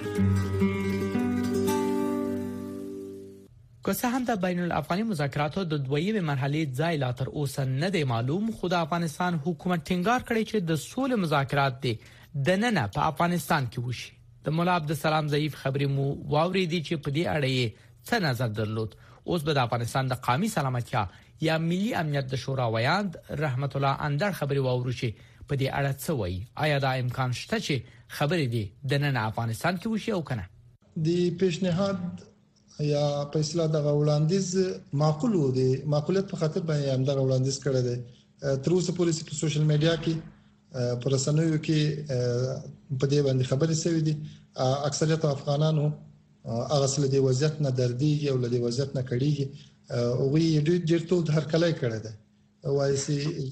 که څه هم د بین الافغاني مذاکراتو د دویمه مرحله ځای لا تر اوسه نه دی معلوم خو د افغانستان حکومت ټینګار کړی چې د سولې مذاکرات دي د نن په افغانستان کې وشي. د مولا عبدالسلام ضعیف خبرې مو واورېدي چې په دې اړه یې څه نظر درلود. اوس به د افغانستان د قومي سلامتیا یا ملي امنیت د شورا ویاند رحمت الله اندر خبرې واورو چې په دې اړه څه وایي. آیا دا امکان شته چې خبرې دي د نن افغانستان کې وشي او کنه؟ د پیشنهاد یا په اصطلاح د وړاندیز معقول دی معقولیت په خاطر باندې هم د وړاندیز کړی دی. تر اوسه پولیس په سوشل میډیا کې پر رسنیو کې په دې باندې خبرې شوې دي. اکثریت افغانانو هغه سره د وضعیت نه درديږي او د وضعیت نه کړيږي او وی ډېر ټول هر کله کړی دی وایي سي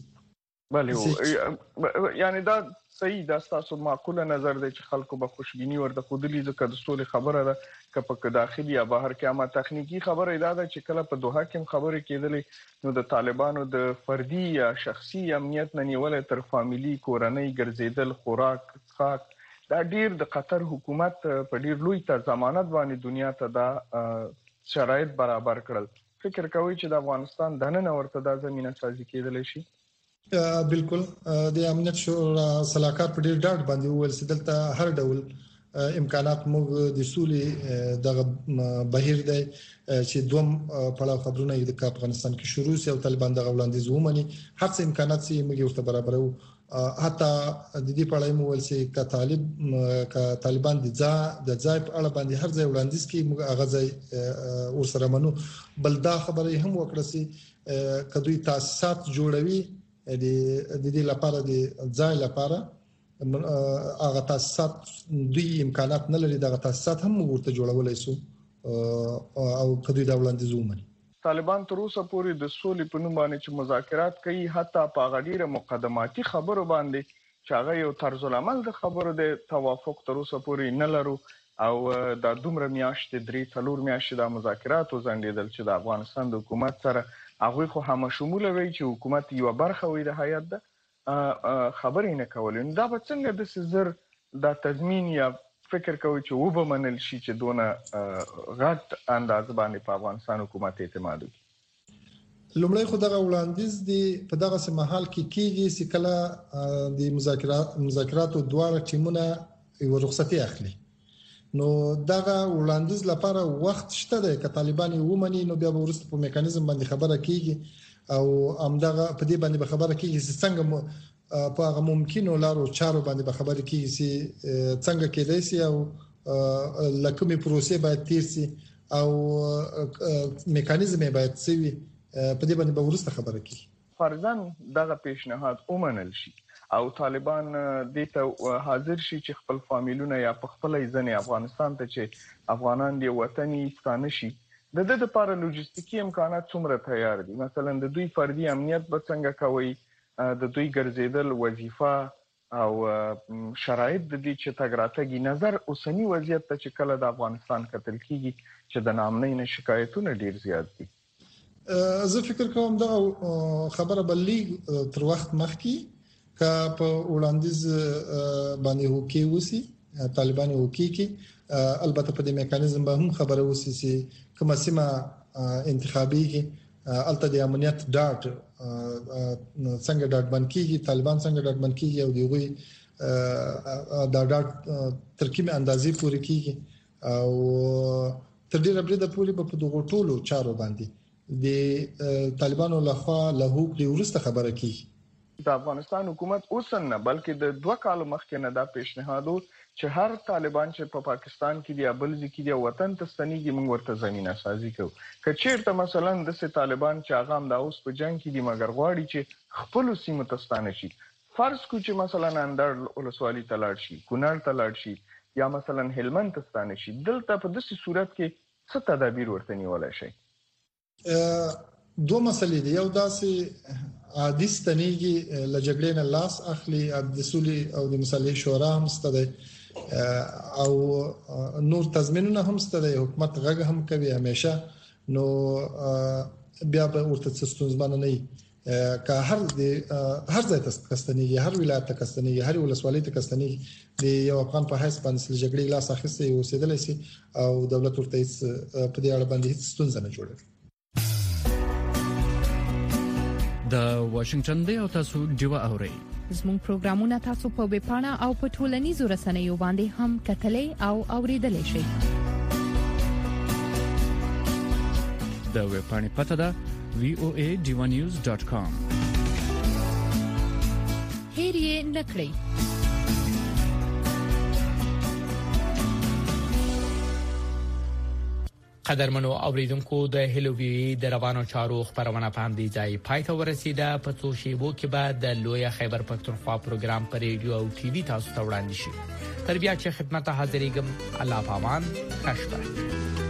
بله یعنی دا صحیح دا تاسو معقوله نظر دی چې خلکو به خوشبینی ورته خودلی ځکه د سولې خبره ده که په داخلي یا بهر کې اما تخنیکی خبره دا ده چې کله په دوحه کې خبره کېدلې نو د طالبانو د فردي یا شخصي امنیت نه نیولې تر فامیلی کورنۍ ګرځیدل خوراک څښاک دا ډیر د قطر حکومت په ډیر لوی تر ضمانت باندې دنیا ته دا شرایط برابر کړل. فکر کوي چې د افغانستان دننه ورته دا زمينه سازي کېدلی شي؟ بالکل د امنیت شورا صلاحکار په ډیر ډاډ باندې وویل چې دلته هر ډول امکانات موږ د سولې د بهیر دی چې دوم پړاو خبرونه د افغانستان کې شروع شي او طالبان د وړاندیز ومني هر څه امکانات چې موږ ورته برابرو. حتی د دې په اړه مول چې ک طالب ک طالبان د ځا د ځای په اړه باندې هر ځای وړاندیز کوي موږ هغه ځای ورسره منو. بل دا خبره هم وکړه چې کدوې تاسیسات جوړوي د دې لپاره د ځای لپاره هغه تاسیسات دوی امکانات نه لري دغه تاسیسات هم ورته جوړولای شو او کدوې دا وړاندیز ومني. طالبان تر اوسه پورې د سولې په نوم باندې چې مذاکرات کوي حتی په غډیره مقدماتي خبرو باندې چې هغه یو طرز العمل د خبرو د توافق تر اوسه پورې نه لرو او د دومره میاشتې درې څلور میاشتې د مذاکراتو ځنډېدل چې د افغانستان د حکومت سره هغه خو هم شموله وی چې حکومت یو برخه وي د هیئت ده خبرې نه کولې. دا به څنګه د سزر د تضمین یا فکر کوي چې و به منل شي چې دونه غټ انداز باندې په افغانستان حکومت اعتماد وکړي؟ لومړی خو دغه وړاندیز دی په دغه سمحال کې کېږي چې کله د مذاکرات مذاکراتو دواړه ټیمونه یو رخصتي اخلي نو دغه وړاندیز لپاره وخت شته دی. که طالبان ومني نو بیا به ورسته په میکانیزم باندې خبره کیږي او همدغه په دې باندې به خبره کیږي چې څنګه په هغه ممکنو لارو چارو باندې به خبره کیږي چې څنګه کېدای شي او لکه پروسه باید تیر شي او میکانیزم باید سوي په دې باندې به ورسته خبره کیږي. فرضاً دغه پیشنهاد ومنل شي او طالبان دې ته حاضر شي چې خپل فامیلونه یا په خپل ځنې افغانستان ته چې افغانان دی وطني ستانه شي د دې لپاره لوجستیکي امکانات څومره تیار دي؟ مثلا د دوی فردي امنیت به څنګه کوي د دوی ګرځیدل وظیفه او شرایط د دې چې تګراتګي نظر اوسنی وضعیت ته چې کله د افغانستان کتل کیږي چې د نامنۍ نه شکایتونه ډیر زیات دي. زه فکر کوم دا خبره بلې تر وخت مخکې کا په وړاندیز باندې هوکي وسی طالبان هوکي کې البته په دې میکانیزم به هم خبره وسی چې کومه سیمه انتخابي کې الته د امنیت ډاټ څنګه ډاټ باندې کېږي طالبان څنګه ډاټ باندې کېږي او دوی دا ډاټ ترکیب اندازې پوری کېږي او تر دې ربړې د پوری په دغه ټولو چارو باندې د طالبانو لخوا له هوک دی ورسته خبره کیږي. د افغانستان حکومت اوسن نه بلکې د دوه کال مخکې نه دا پیشنهاد چې هر طالبان چې په پاکستان کې دی بل ځکه دی وطن ته ستنیږي موږ ورته زمينه سازي کوو. کچېرته مثلا د سه طالبان چې هغه هم د اوس په جنگ کې دی مګر غواړي چې خپل سیمه ته ستانه شي. فرض کو چې مثلا اندر ولسوالي تلاړ شي کونړ تلاړ شي یا مثلا هلمند ته ستانه شي دلته په داسې صورت کې څه تدابیر ورته نیولای شي؟ دوه مسلې دي. یو داسې عادي ستنېږي لجګړې نه لاس اخلي د سولې او د مصالحې شورا هم ستده او نور تضمینونه هم ستده حکومت غږ هم کوي همیشه نو بیا به ورته ستونزمن نه وي که هر د هر ځای ته کستنېږي هر ولایت ته کستنېږي هر ولسوالۍ ته کستنېږي د یو افغان په حیث باندې لجګړې لاس اخیسته یو اوسېدلی شي او دولت ورته هیڅ په دې اړه باندې هیڅ ستونزه نه جوړوي. د واشنگټن دی او تاسو دیوا اورئ زموږ پروګرامونه تاسو په ویب پاڼه او په ټولنیزو رسنیو باندې هم کتلای او اوریدلای شئ. د ویب پاڼې پته ده وی او ای ډیوا نیوز ډاټ کام. هیر یې نکړئ. قدرمنو اوریدونکو د هلو وی د روانو چارو خبرونه په همدې ځای پای ته ورسیده. په څو شیبو کې بعد د لوی خیبر پختونخوا پروګرام پر ریډیو او ټي وي تاسو ته وړاندې شي. تر بیا چې خدمت حاضرېږم، الله پامان، خوشبخت.